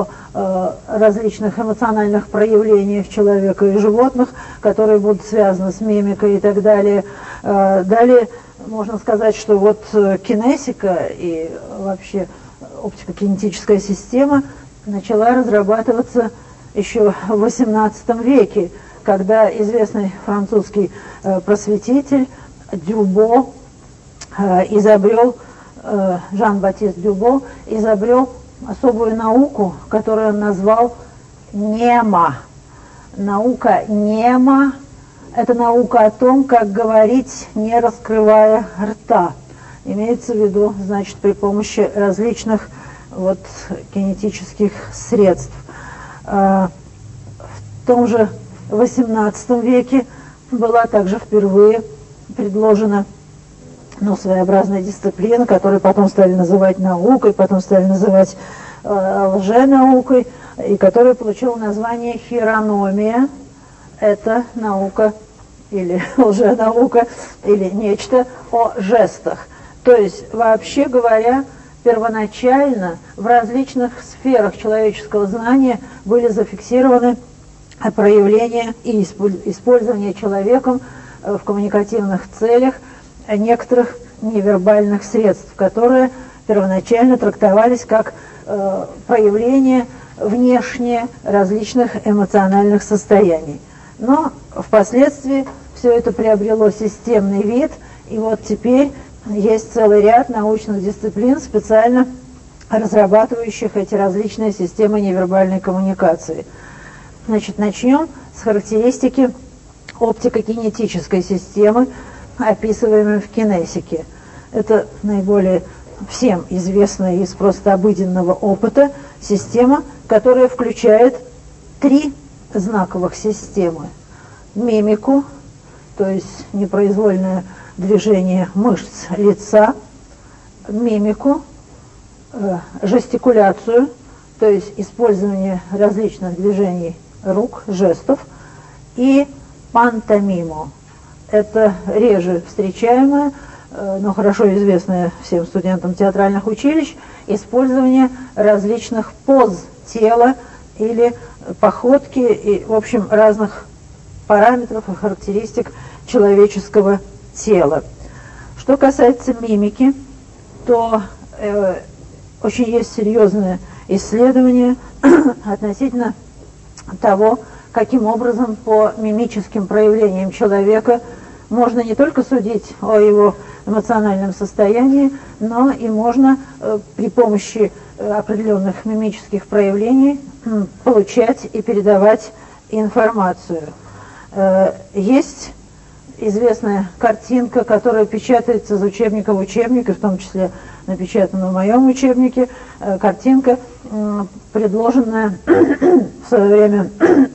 о различных эмоциональных проявлениях человека и животных, которые будут связаны с мимикой и так далее. Далее можно сказать, что вот кинесика и вообще оптико-кинетическая система начала разрабатываться еще в XVIII веке, когда известный французский просветитель Дюбо изобрел, Жан-Батист Дюбо изобрел особую науку, которую он назвал нема. Наука нема – это наука о том, как говорить, не раскрывая рта. Имеется в виду, значит, при помощи различных вот кинетических средств. В том же XVIII веке была также впервые предложена своеобразная дисциплина, которую потом стали называть наукой, потом стали называть лженаукой, и которая получила название хирономия. Это наука или лженаука, или нечто о жестах. То есть, вообще говоря, первоначально в различных сферах человеческого знания были зафиксированы проявления и использование человеком в коммуникативных целях некоторых невербальных средств, которые первоначально трактовались как проявление внешне различных эмоциональных состояний. Но впоследствии все это приобрело системный вид, и вот теперь есть целый ряд научных дисциплин, специально разрабатывающих эти различные системы невербальной коммуникации. Значит, начнем с характеристики оптико-кинетической системы, описываемой в кинесике. Это наиболее всем известная из просто обыденного опыта система, которая включает три знаковых системы. Мимику, то есть непроизвольное движение мышц лица, мимику, жестикуляцию, то есть использование различных движений рук, жестов, и пантомиму. Это реже встречаемое, но хорошо известное всем студентам театральных училищ, использование различных поз тела или походки, и, в общем, разных параметров и характеристик человеческого тела. Что касается мимики, то очень есть серьезное исследование относительно того, каким образом по мимическим проявлениям человека можно не только судить о его эмоциональном состоянии, но и можно при помощи определенных мимических проявлений получать и передавать информацию. Есть известная картинка, которая печатается из учебника в учебник, и в том числе напечатана в моем учебнике, картинка, предложенная в свое время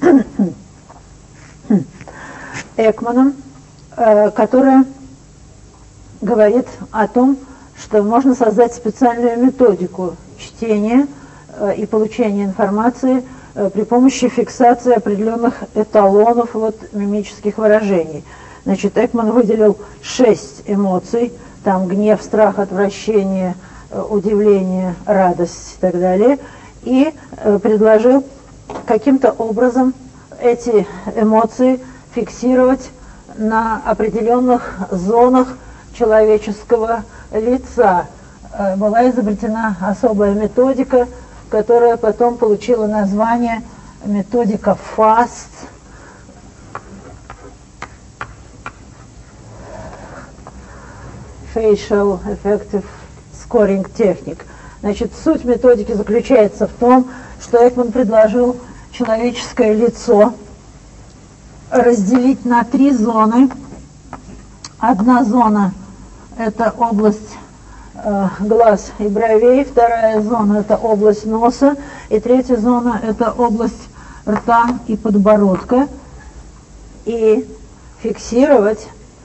Экманом, которая говорит о том, что можно создать специальную методику чтения и получения информации при помощи фиксации определенных эталонов мимических выражений. Значит, Экман выделил 6 эмоций, там гнев, страх, отвращение, удивление, радость и так далее, и предложил каким-то образом эти эмоции фиксировать на определенных зонах человеческого лица. Была изобретена особая методика, которая потом получила название методика FAST. Facial Effective Scoring Technique. Значит, суть методики заключается в том, что Экман предложил человеческое лицо разделить на 3 зоны. Одна зона – это область глаз и бровей, вторая зона – это область носа, и третья зона – это область рта и подбородка. И фиксировать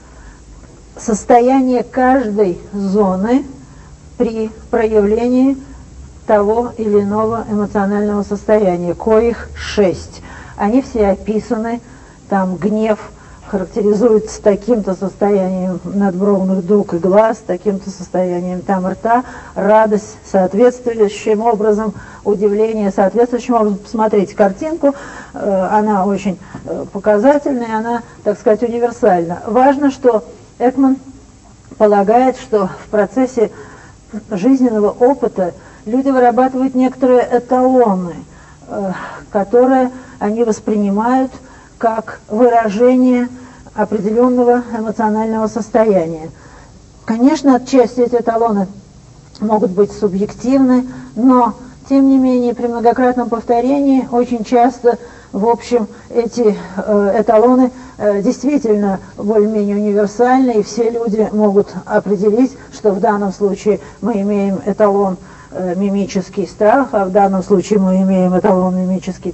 состояние каждой зоны при проявлении того или иного эмоционального состояния, коих 6. Они все описаны, там гнев характеризуется таким-то состоянием надбровных дуг и глаз, таким-то состоянием там рта, радость соответствующим образом, удивление соответствующим образом. Посмотрите картинку, она очень показательная, она, так сказать, универсальна. Важно, что Экман полагает, что в процессе жизненного опыта люди вырабатывают некоторые эталоны, которые они воспринимают как выражение определенного эмоционального состояния. Конечно, отчасти эти эталоны могут быть субъективны, но, тем не менее, при многократном повторении очень часто, в общем, эти эталоны действительно более-менее универсальны, и все люди могут определить, что в данном случае мы имеем эталон мимический страх, а в данном случае мы имеем эталон мимический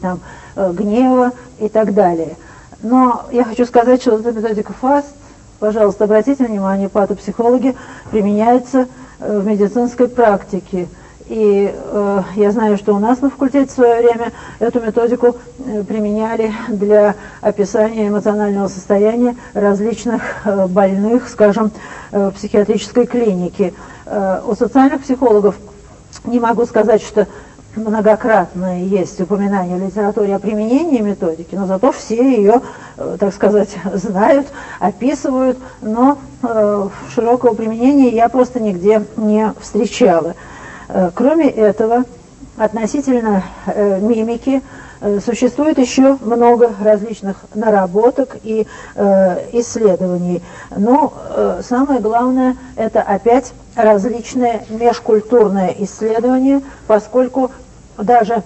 гнева и так далее. Но я хочу сказать, что эта методика FAST, пожалуйста, обратите внимание, патопсихологи, применяется в медицинской практике. И я знаю, что у нас на факультете в свое время эту методику применяли для описания эмоционального состояния различных больных, скажем, в психиатрической клинике. У социальных психологов не могу сказать, что многократно есть упоминание в литературе о применении методики, но зато все ее, так сказать, знают, описывают, но широкого применения я просто нигде не встречала. Кроме этого, относительно мимики существует еще много различных наработок и исследований. Но самое главное – это опять различные межкультурные исследования, поскольку даже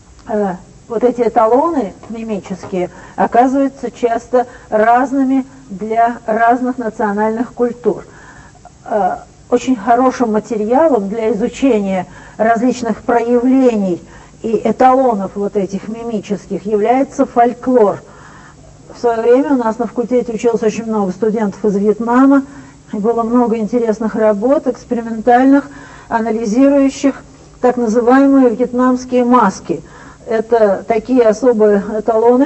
вот эти эталоны мимические оказываются часто разными для разных национальных культур. Очень хорошим материалом для изучения различных проявлений и эталонов вот этих мимических является фольклор. В свое время у нас на факультете училось очень много студентов из Вьетнама, и было много интересных работ, экспериментальных, анализирующих так называемые вьетнамские маски. Это такие особые эталоны,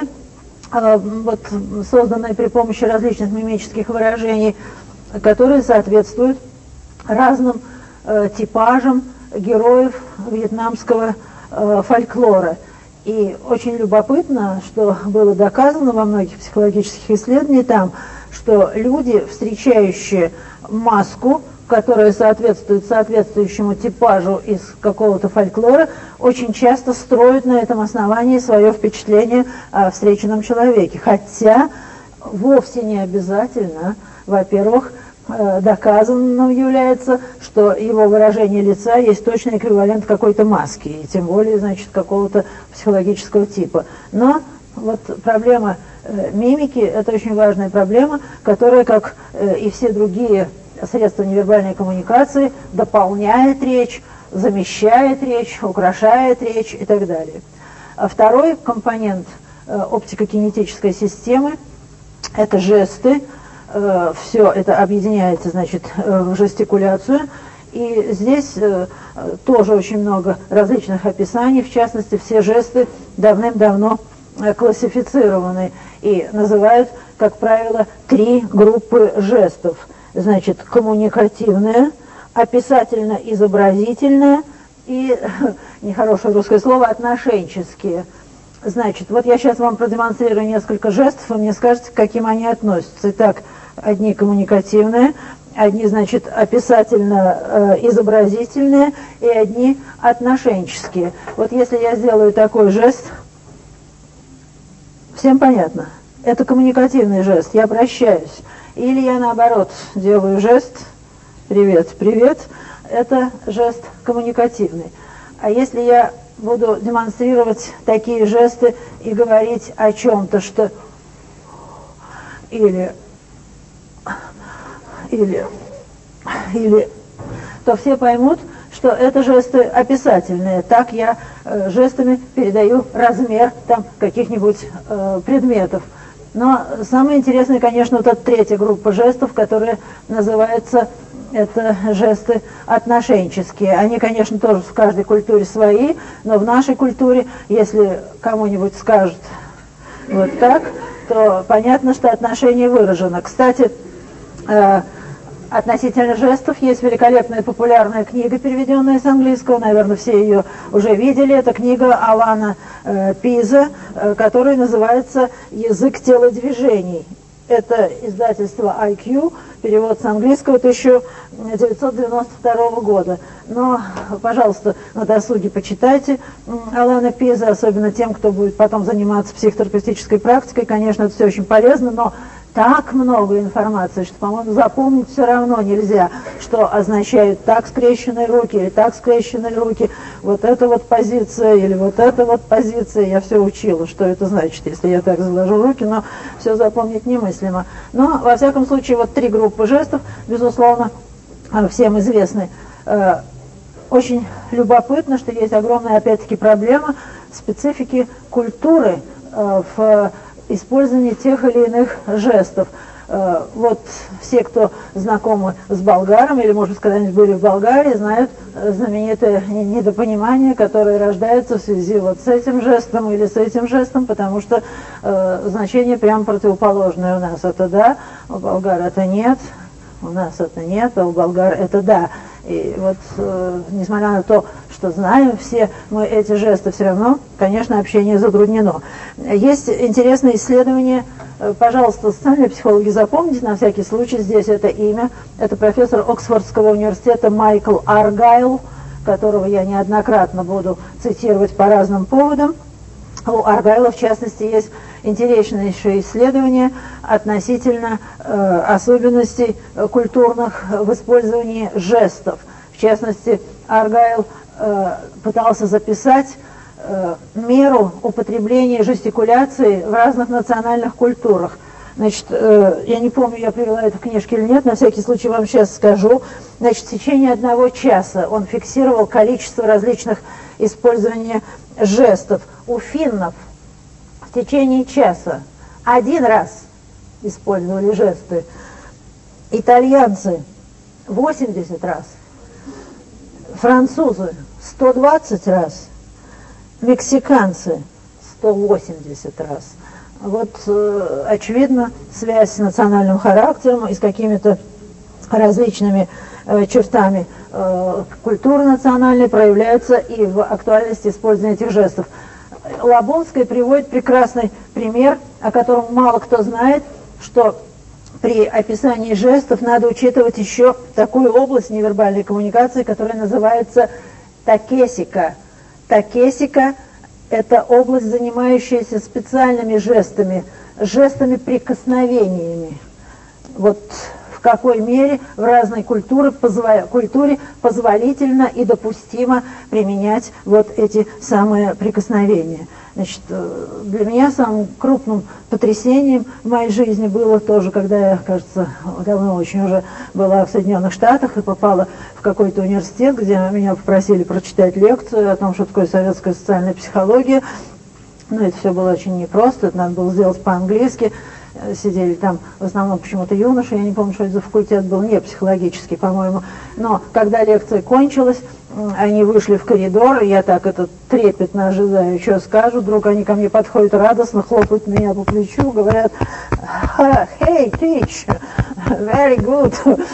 созданные при помощи различных мимических выражений, которые соответствуют разным типажам героев вьетнамского фольклора. И очень любопытно, что было доказано во многих психологических исследованиях там, что люди, встречающие маску, которые соответствуют соответствующему типажу из какого-то фольклора, очень часто строят на этом основании свое впечатление о встреченном человеке. Хотя вовсе не обязательно, во-первых, доказанным является, что его выражение лица есть точный эквивалент какой-то маски, и тем более, значит, какого-то психологического типа. Но вот проблема мимики – это очень важная проблема, которая, как и все другие средства невербальной коммуникации, дополняет речь, замещает речь, украшает речь и так далее. А второй компонент оптико-кинетической системы – это жесты. Все это объединяется, значит, в жестикуляцию. И здесь тоже очень много различных описаний, в частности, все жесты давным-давно классифицированы и называют, как правило, 3 группы жестов. Значит, коммуникативная, описательно-изобразительная и, нехорошее русское слово, отношенческие. Значит, вот я сейчас вам продемонстрирую несколько жестов, и мне скажете, к каким они относятся. Итак, одни коммуникативные, одни, значит, описательно-изобразительные и одни отношенческие. Вот если я сделаю такой жест, всем понятно, это коммуникативный жест, я прощаюсь. Или я, наоборот, делаю жест «привет, привет», это жест коммуникативный. А если я буду демонстрировать такие жесты и говорить о чем-то, что или, то все поймут, что это жесты описательные. Так я жестами передаю размер там каких-нибудь предметов. Но самое интересное, конечно, вот эта 3-я группа жестов, которые называются это жесты отношенческие. Они, конечно, тоже в каждой культуре свои, но в нашей культуре, если кому-нибудь скажут вот так, то понятно, что отношение выражено. Кстати, относительно жестов есть великолепная популярная книга, переведенная с английского, наверное, все ее уже видели. Это книга Алана Пиза, которая называется «Язык телодвижений». Это издательство IQ, перевод с английского 1992 года. Но, пожалуйста, на досуге почитайте Алана Пиза, особенно тем, кто будет потом заниматься психотерапевтической практикой. Конечно, это все очень полезно, но так много информации, что, по-моему, запомнить все равно нельзя, что означают так скрещенные руки или так скрещенные руки, вот эта вот позиция или вот эта вот позиция. Я все учила, что это значит, если я так заложу руки, но все запомнить немыслимо. Но, во всяком случае, вот 3 группы жестов, безусловно, всем известны. Очень любопытно, что есть огромная, опять-таки, проблема специфики культуры в использование тех или иных жестов. Вот все, кто знакомы с болгаром, или, может быть, когда-нибудь были в Болгарии, знают знаменитое недопонимание, которое рождается в связи вот с этим жестом или с этим жестом, потому что значение прямо противоположное. У нас это «да», у болгар это «нет», у нас это «нет», а у болгар это «да». И вот, несмотря на то, что знаем все мы эти жесты, все равно, конечно, общение затруднено. Есть интересное исследование, пожалуйста, социальные психологи, запомните на всякий случай здесь это имя. Это профессор Оксфордского университета Майкл Аргайл, которого я неоднократно буду цитировать по разным поводам. У Аргайла, в частности, есть интереснейшее исследование относительно особенностей культурных в использовании жестов. В частности, Аргайл пытался записать меру употребления жестикуляции в разных национальных культурах. Значит, я не помню, я привела это в книжке или нет, на всякий случай вам сейчас скажу. Значит, в течение 1 часа он фиксировал количество различных использований жестов. У финнов в течение часа 1 раз использовали жесты. Итальянцы 80 раз. Французы 120 раз. Мексиканцы 180 раз. Вот, очевидно, связь с национальным характером и с какими-то различными чертами культуры национальной проявляется и в актуальности использования этих жестов. Лабунская приводит прекрасный пример, о котором мало кто знает, что при описании жестов надо учитывать еще такую область невербальной коммуникации, которая называется такесика. Такесика – это область, занимающаяся специальными жестами, жестами-прикосновениями. Вот в какой мере в разной культуре позволительно и допустимо применять вот эти самые прикосновения. Значит, для меня самым крупным потрясением в моей жизни было тоже, когда я, кажется, давно очень уже была в Соединенных Штатах и попала в какой-то университет, где меня попросили прочитать лекцию о том, что такое советская социальная психология. Но это все было очень непросто, это надо было сделать по-английски. Сидели там в основном почему-то юноши, я не помню, что это за факультет был, не психологический, по-моему. Но когда лекция кончилась, они вышли в коридор, и я так это трепетно ожидаю, что скажут. Вдруг они ко мне подходят радостно, хлопают меня по плечу, говорят: «Hey, teach, very good».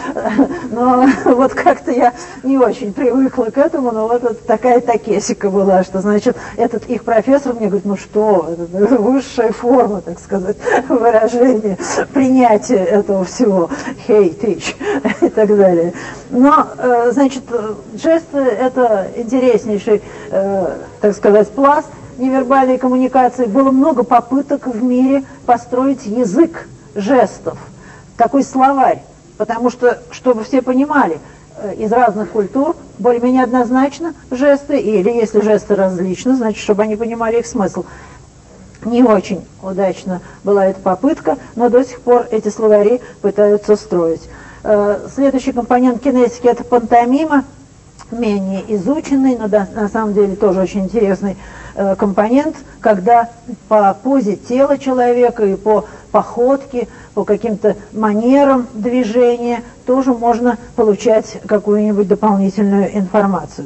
Но вот как-то я не очень привыкла к этому, но вот это такая такесика была, что, значит, этот их профессор мне говорит: ну что, это высшая форма, так сказать, выражения, принятия этого всего, «Hey, teach» и так далее. Но, значит, жесты — это интереснейший, так сказать, пласт невербальной коммуникации. Было много попыток в мире построить язык жестов, такой словарь, потому что, чтобы все понимали, из разных культур более-менее однозначно жесты, или если жесты различны, значит, чтобы они понимали их смысл. Не очень удачно была эта попытка, но до сих пор эти словари пытаются строить. Следующий компонент кинетики — это пантомима, менее изученный, но на самом деле тоже очень интересный компонент, когда по позе тела человека и по походке, по каким-то манерам движения тоже можно получать какую-нибудь дополнительную информацию.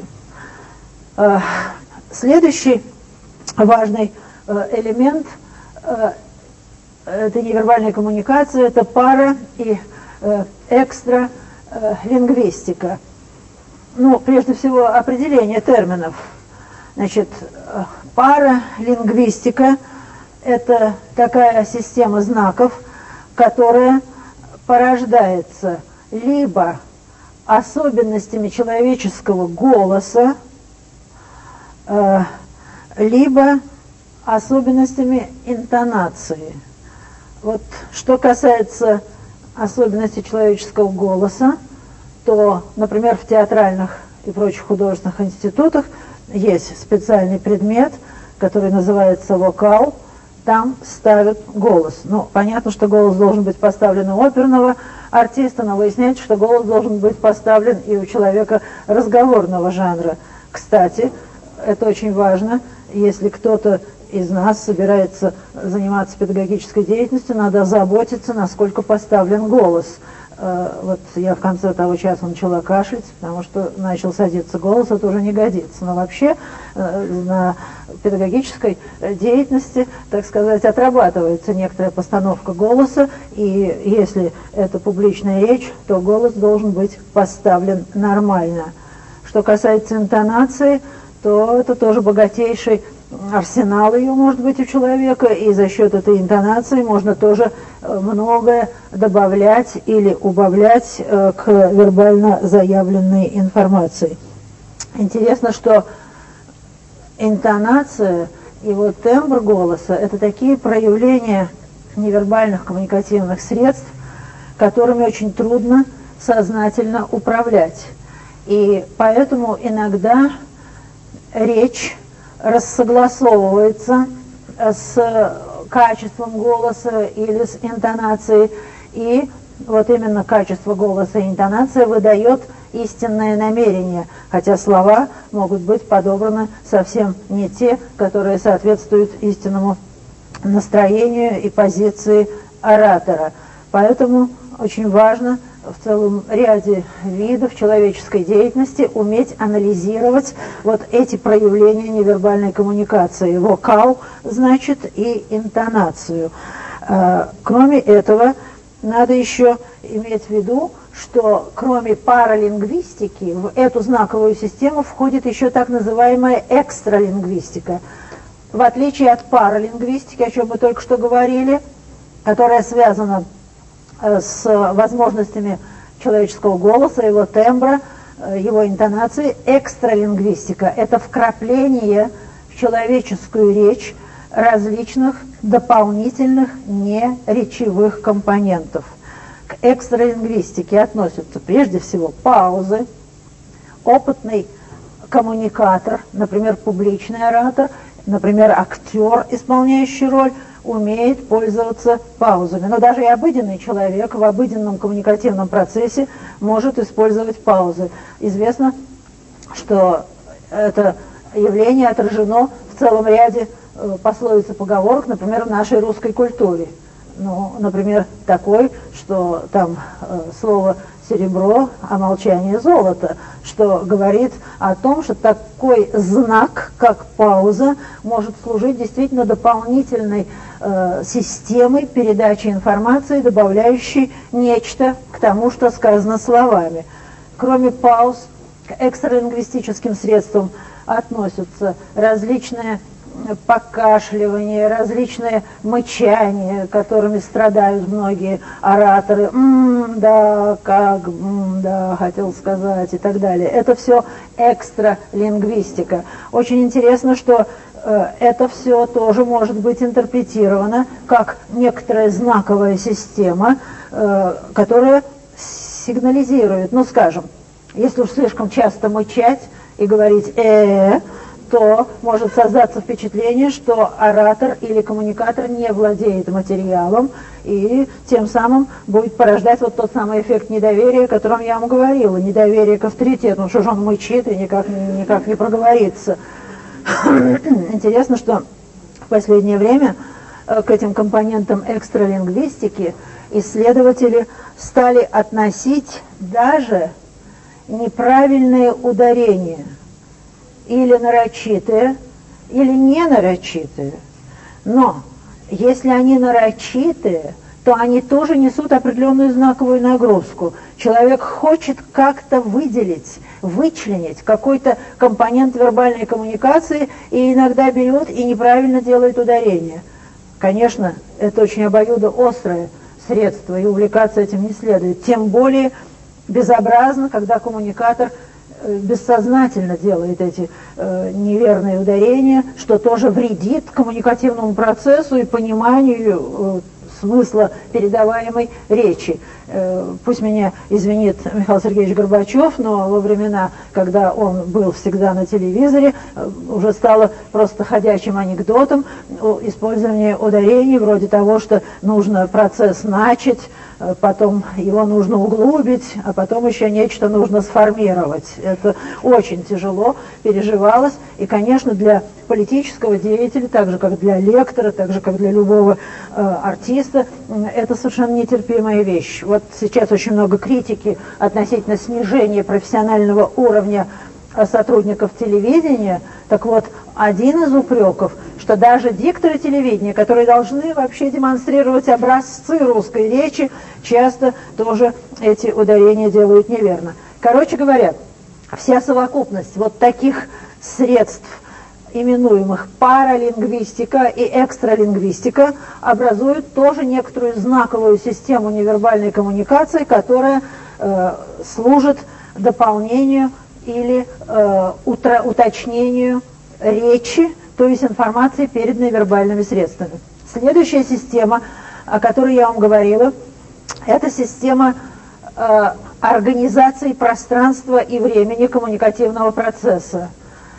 Следующий важный элемент этой невербальной коммуникации — это пара и экстралингвистика. Ну, прежде всего, определение терминов. Значит, паралингвистика – это такая система знаков, которая порождается либо особенностями человеческого голоса, либо особенностями интонации. Вот что касается особенностей человеческого голоса, то, например, в театральных и прочих художественных институтах есть специальный предмет, который называется вокал. Там ставят голос. Ну, понятно, что голос должен быть поставлен у оперного артиста, но выясняется, что голос должен быть поставлен и у человека разговорного жанра. Кстати, это очень важно. Если кто-то из нас собирается заниматься педагогической деятельностью, надо заботиться, насколько поставлен голос. Вот я в конце того часа начала кашлять, потому что начал садиться голос, это уже не годится. Но вообще на педагогической деятельности, так сказать, отрабатывается некоторая постановка голоса, и если это публичная речь, то голос должен быть поставлен нормально. Что касается интонации, то это тоже богатейший арсенал ее может быть у человека, и за счет этой интонации можно тоже многое добавлять или убавлять к вербально заявленной информации. Интересно, что интонация и вот тембр голоса – это такие проявления невербальных коммуникативных средств, которыми очень трудно сознательно управлять. И поэтому иногда речь рассогласовывается с качеством голоса или с интонацией, и вот именно качество голоса и интонация выдает истинное намерение, хотя слова могут быть подобраны совсем не те, которые соответствуют истинному настроению и позиции оратора. Поэтому очень важно в целом ряде видов человеческой деятельности уметь анализировать вот эти проявления невербальной коммуникации. Вокал, значит, и интонацию. Кроме этого, надо еще иметь в виду, что кроме паралингвистики в эту знаковую систему входит еще так называемая экстралингвистика. В отличие от паралингвистики, о чем мы только что говорили, которая связана с возможностями человеческого голоса, его тембра, его интонации. Экстралингвистика – это вкрапление в человеческую речь различных дополнительных неречевых компонентов. К экстралингвистике относятся прежде всего паузы, опытный коммуникатор, например, публичный оратор, например, актер, исполняющий роль, умеет пользоваться паузами. Но даже и обыденный человек в обыденном коммуникативном процессе может использовать паузы. Известно, что это явление отражено в целом ряде пословиц и поговорок, например, в нашей русской культуре. Ну, например, такой, что там слово «серебро», а молчание «золото», что говорит о том, что такой знак, как пауза, может служить действительно дополнительной системой передачи информации, добавляющей нечто к тому, что сказано словами. Кроме пауз, к экстралингвистическим средствам относятся различные покашливания, различные мычания, которыми страдают многие ораторы. Да, как, да, хотел сказать и так далее. Это все экстралингвистика. Очень интересно, что это все тоже может быть интерпретировано как некоторая знаковая система, которая сигнализирует, ну, скажем, если уж слишком часто мычать и говорить то может создаться впечатление, что оратор или коммуникатор не владеет материалом, и тем самым будет порождать вот тот самый эффект недоверия, о котором я вам говорила, недоверие к авторитету, ну что же он мычит и никак не проговорится. Интересно, что в последнее время к этим компонентам экстралингвистики исследователи стали относить даже неправильные ударения, или нарочитые, или не нарочитые. Но если они нарочитые, то они тоже несут определенную знаковую нагрузку. Человек хочет как-то выделить, вычленить какой-то компонент вербальной коммуникации и иногда берет и неправильно делает ударение. Конечно, это очень обоюдоострое средство, и увлекаться этим не следует. Тем более безобразно, когда коммуникатор бессознательно делает эти неверные ударения, что тоже вредит коммуникативному процессу и пониманию смысла передаваемой речи. Пусть меня извинит Михаил Сергеевич Горбачев, но во времена, когда он был всегда на телевизоре, уже стало просто ходячим анекдотом использование ударений, вроде того, что нужно процесс начать, потом его нужно углубить, а потом еще нечто нужно сформировать. Это очень тяжело переживалось, и, конечно, для политического деятеля, так же, как для лектора, так же, как для любого артиста, это совершенно нетерпимая вещь. Вот сейчас очень много критики относительно снижения профессионального уровня сотрудников телевидения. Так вот, один из упреков, что даже дикторы телевидения, которые должны вообще демонстрировать образцы русской речи, часто тоже эти ударения делают неверно. Короче говоря, вся совокупность вот таких средств, именуемых паралингвистика и экстралингвистика, образуют тоже некоторую знаковую систему невербальной коммуникации, которая служит дополнению или уточнению речи, то есть информации, переданной вербальными средствами. Следующая система, о которой я вам говорила, это система организации пространства и времени коммуникативного процесса.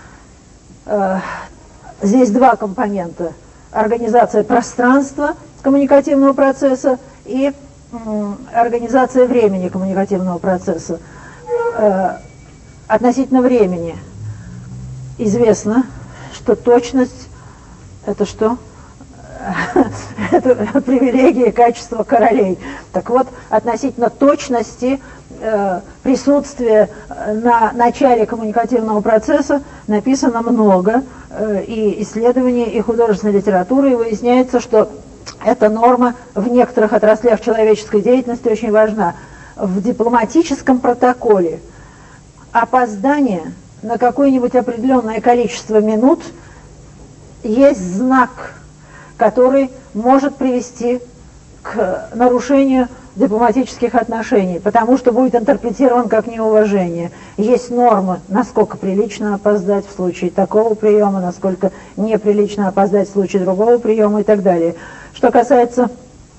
Здесь два компонента: организация пространства коммуникативного процесса и организация времени коммуникативного процесса. Относительно времени известно, что точность – это что? Это привилегия, качество королей. Так вот, относительно точности присутствия на начале коммуникативного процесса написано много, и исследований, и художественной литературы, и выясняется, что эта норма в некоторых отраслях человеческой деятельности очень важна. В дипломатическом протоколе опоздание на какое-нибудь определенное количество минут есть знак, который может привести к к нарушению дипломатических отношений, потому что будет интерпретирован как неуважение. Есть нормы, насколько прилично опоздать в случае такого приема, насколько неприлично опоздать в случае другого приема и так далее. Что касается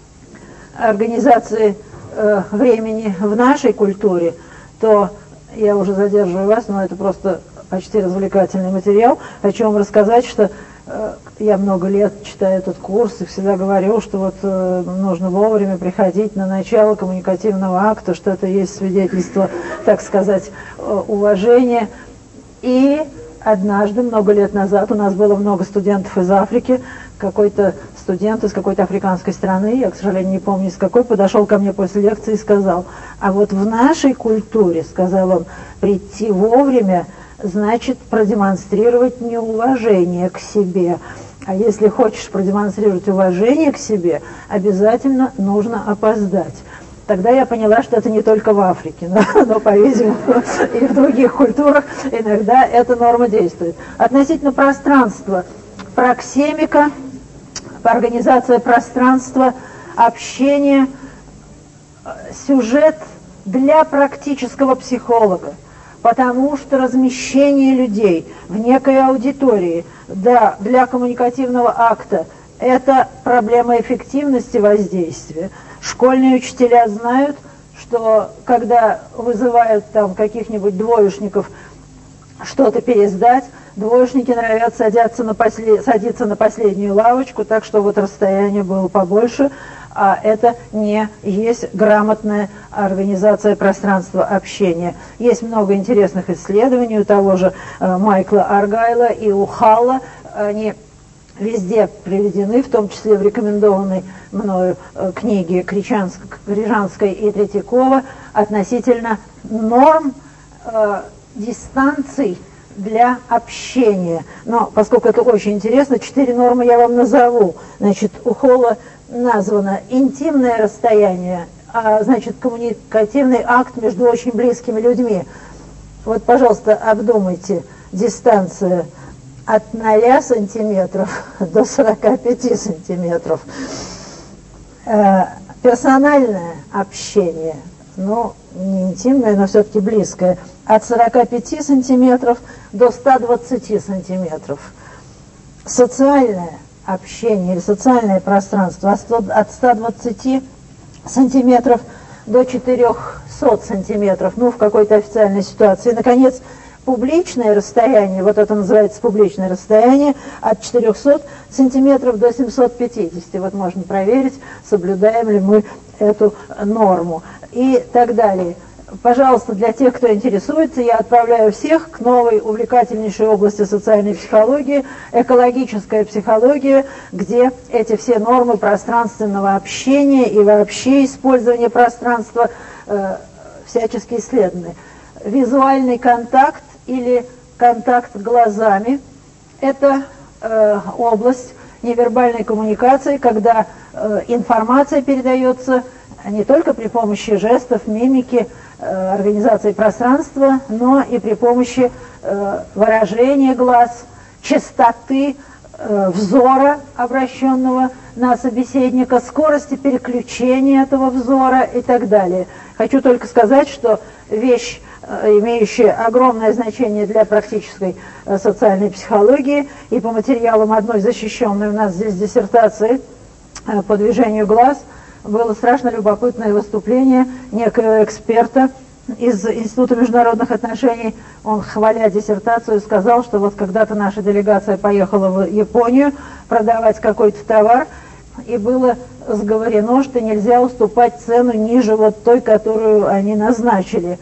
организации времени в нашей культуре, то я уже задерживаю вас, но это просто почти развлекательный материал. Хочу вам рассказать, что я много лет читаю этот курс и всегда говорю, что вот нужно вовремя приходить на начало коммуникативного акта, что это есть свидетельство, так сказать, уважения. И однажды, много лет назад, у нас было много студентов из Африки, какой-то студент из какой-то африканской страны, я, к сожалению, не помню, из какой, подошел ко мне после лекции и сказал: а вот в нашей культуре, сказал он, прийти вовремя значит продемонстрировать неуважение к себе. А если хочешь продемонстрировать уважение к себе, обязательно нужно опоздать. Тогда я поняла, что это не только в Африке, но по-видимому, и в других культурах иногда эта норма действует. Относительно пространства, проксемика, организация пространства, общение, сюжет для практического психолога. Потому что размещение людей в некой аудитории, да, для коммуникативного акта – это проблема эффективности воздействия. Школьные учителя знают, что когда вызывают там каких-нибудь двоечников что-то пересдать, двоечники норовят садиться на последнюю лавочку, так что вот расстояние было побольше, а это не есть грамотная организация пространства общения. Есть много интересных исследований у того же Майкла Аргайла и у Халла. Они везде приведены, в том числе в рекомендованной мною книге Крижанской и Третьякова относительно норм дистанций для общения. Но поскольку это очень интересно, 4 нормы я вам назову. Значит, у Холла названо интимное расстояние, значит, коммуникативный акт между очень близкими людьми. Вот, пожалуйста, обдумайте: дистанция от 0 сантиметров до 45 сантиметров. Персональное общение, ну, не интимное, но все-таки близкое, от 45 сантиметров до 120 сантиметров. Социальное общение или социальное пространство от 120 сантиметров до 400 сантиметров, ну, в какой-то официальной ситуации. И, наконец, публичное расстояние, вот это называется публичное расстояние, от 400 сантиметров до 750. Вот можно проверить, соблюдаем ли мы эту норму и так далее. Пожалуйста, для тех, кто интересуется, я отправляю всех к новой увлекательнейшей области социальной психологии, экологическая психология, где эти все нормы пространственного общения и вообще использования пространства всячески исследованы. Визуальный контакт или контакт глазами – это область невербальной коммуникации, когда информация передается не только при помощи жестов, мимики, организации пространства, но и при помощи выражения глаз, частоты взора, обращенного на собеседника, скорости переключения этого взора и так далее. Хочу только сказать, что вещь, имеющая огромное значение для практической социальной психологии, и по материалам одной защищенной у нас здесь диссертации по движению глаз, было страшно любопытное выступление некоего эксперта из Института международных отношений. Он, хваля диссертацию, сказал, что вот когда-то наша делегация поехала в Японию продавать какой-то товар, и было сговорено, что нельзя уступать цену ниже вот той, которую они назначили.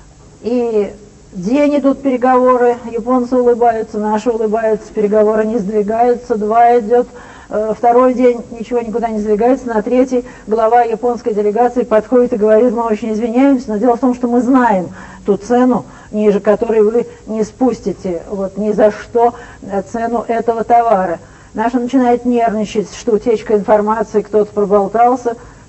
И день идут переговоры, японцы улыбаются, наши улыбаются, переговоры не сдвигаются, 2 идет, второй день ничего никуда не сдвигается, на 3-й глава японской делегации подходит и говорит: мы очень извиняемся, но дело в том, что мы знаем ту цену, ниже которой вы не спустите вот ни за что цену этого товара. Наша начинает нервничать, что утечка информации, кто-то проболтался,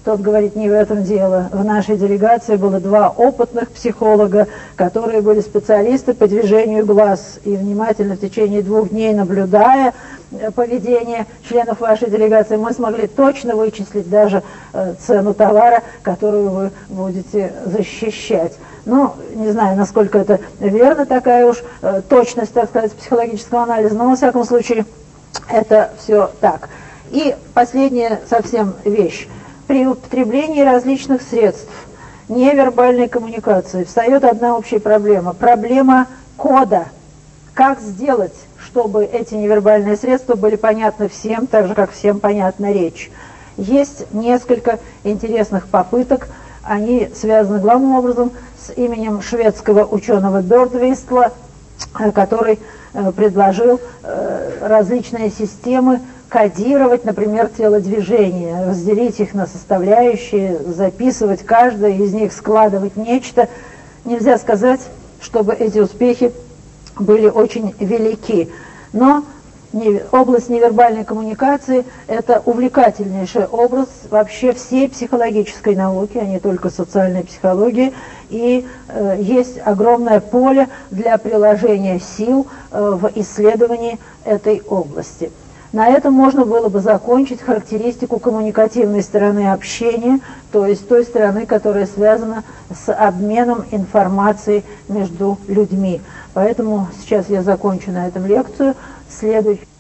Тот говорит, не в этом дело. В нашей делегации было 2 опытных психолога, которые были специалисты по движению глаз. И внимательно в течение 2 дней, наблюдая поведение членов вашей делегации, мы смогли точно вычислить даже цену товара, которую вы будете защищать. Ну, не знаю, насколько это верно, такая уж точность, так сказать, психологического анализа, но, во всяком случае, это все так. И последняя совсем вещь. При употреблении различных средств невербальной коммуникации встает одна общая проблема. Проблема кода. Как сделать, чтобы эти невербальные средства были понятны всем, так же, как всем понятна речь. Есть несколько интересных попыток. Они связаны главным образом с именем шведского ученого Бёрдвистла, который предложил различные системы кодировать, например, телодвижения, разделить их на составляющие, записывать каждое из них, складывать нечто. Нельзя сказать, чтобы эти успехи были очень велики. Но область невербальной коммуникации – это увлекательнейший область вообще всей психологической науки, а не только социальной психологии. И есть огромное поле для приложения сил в исследовании этой области. На этом можно было бы закончить характеристику коммуникативной стороны общения, то есть той стороны, которая связана с обменом информацией между людьми. Поэтому сейчас я закончу на этом лекцию. Следующий.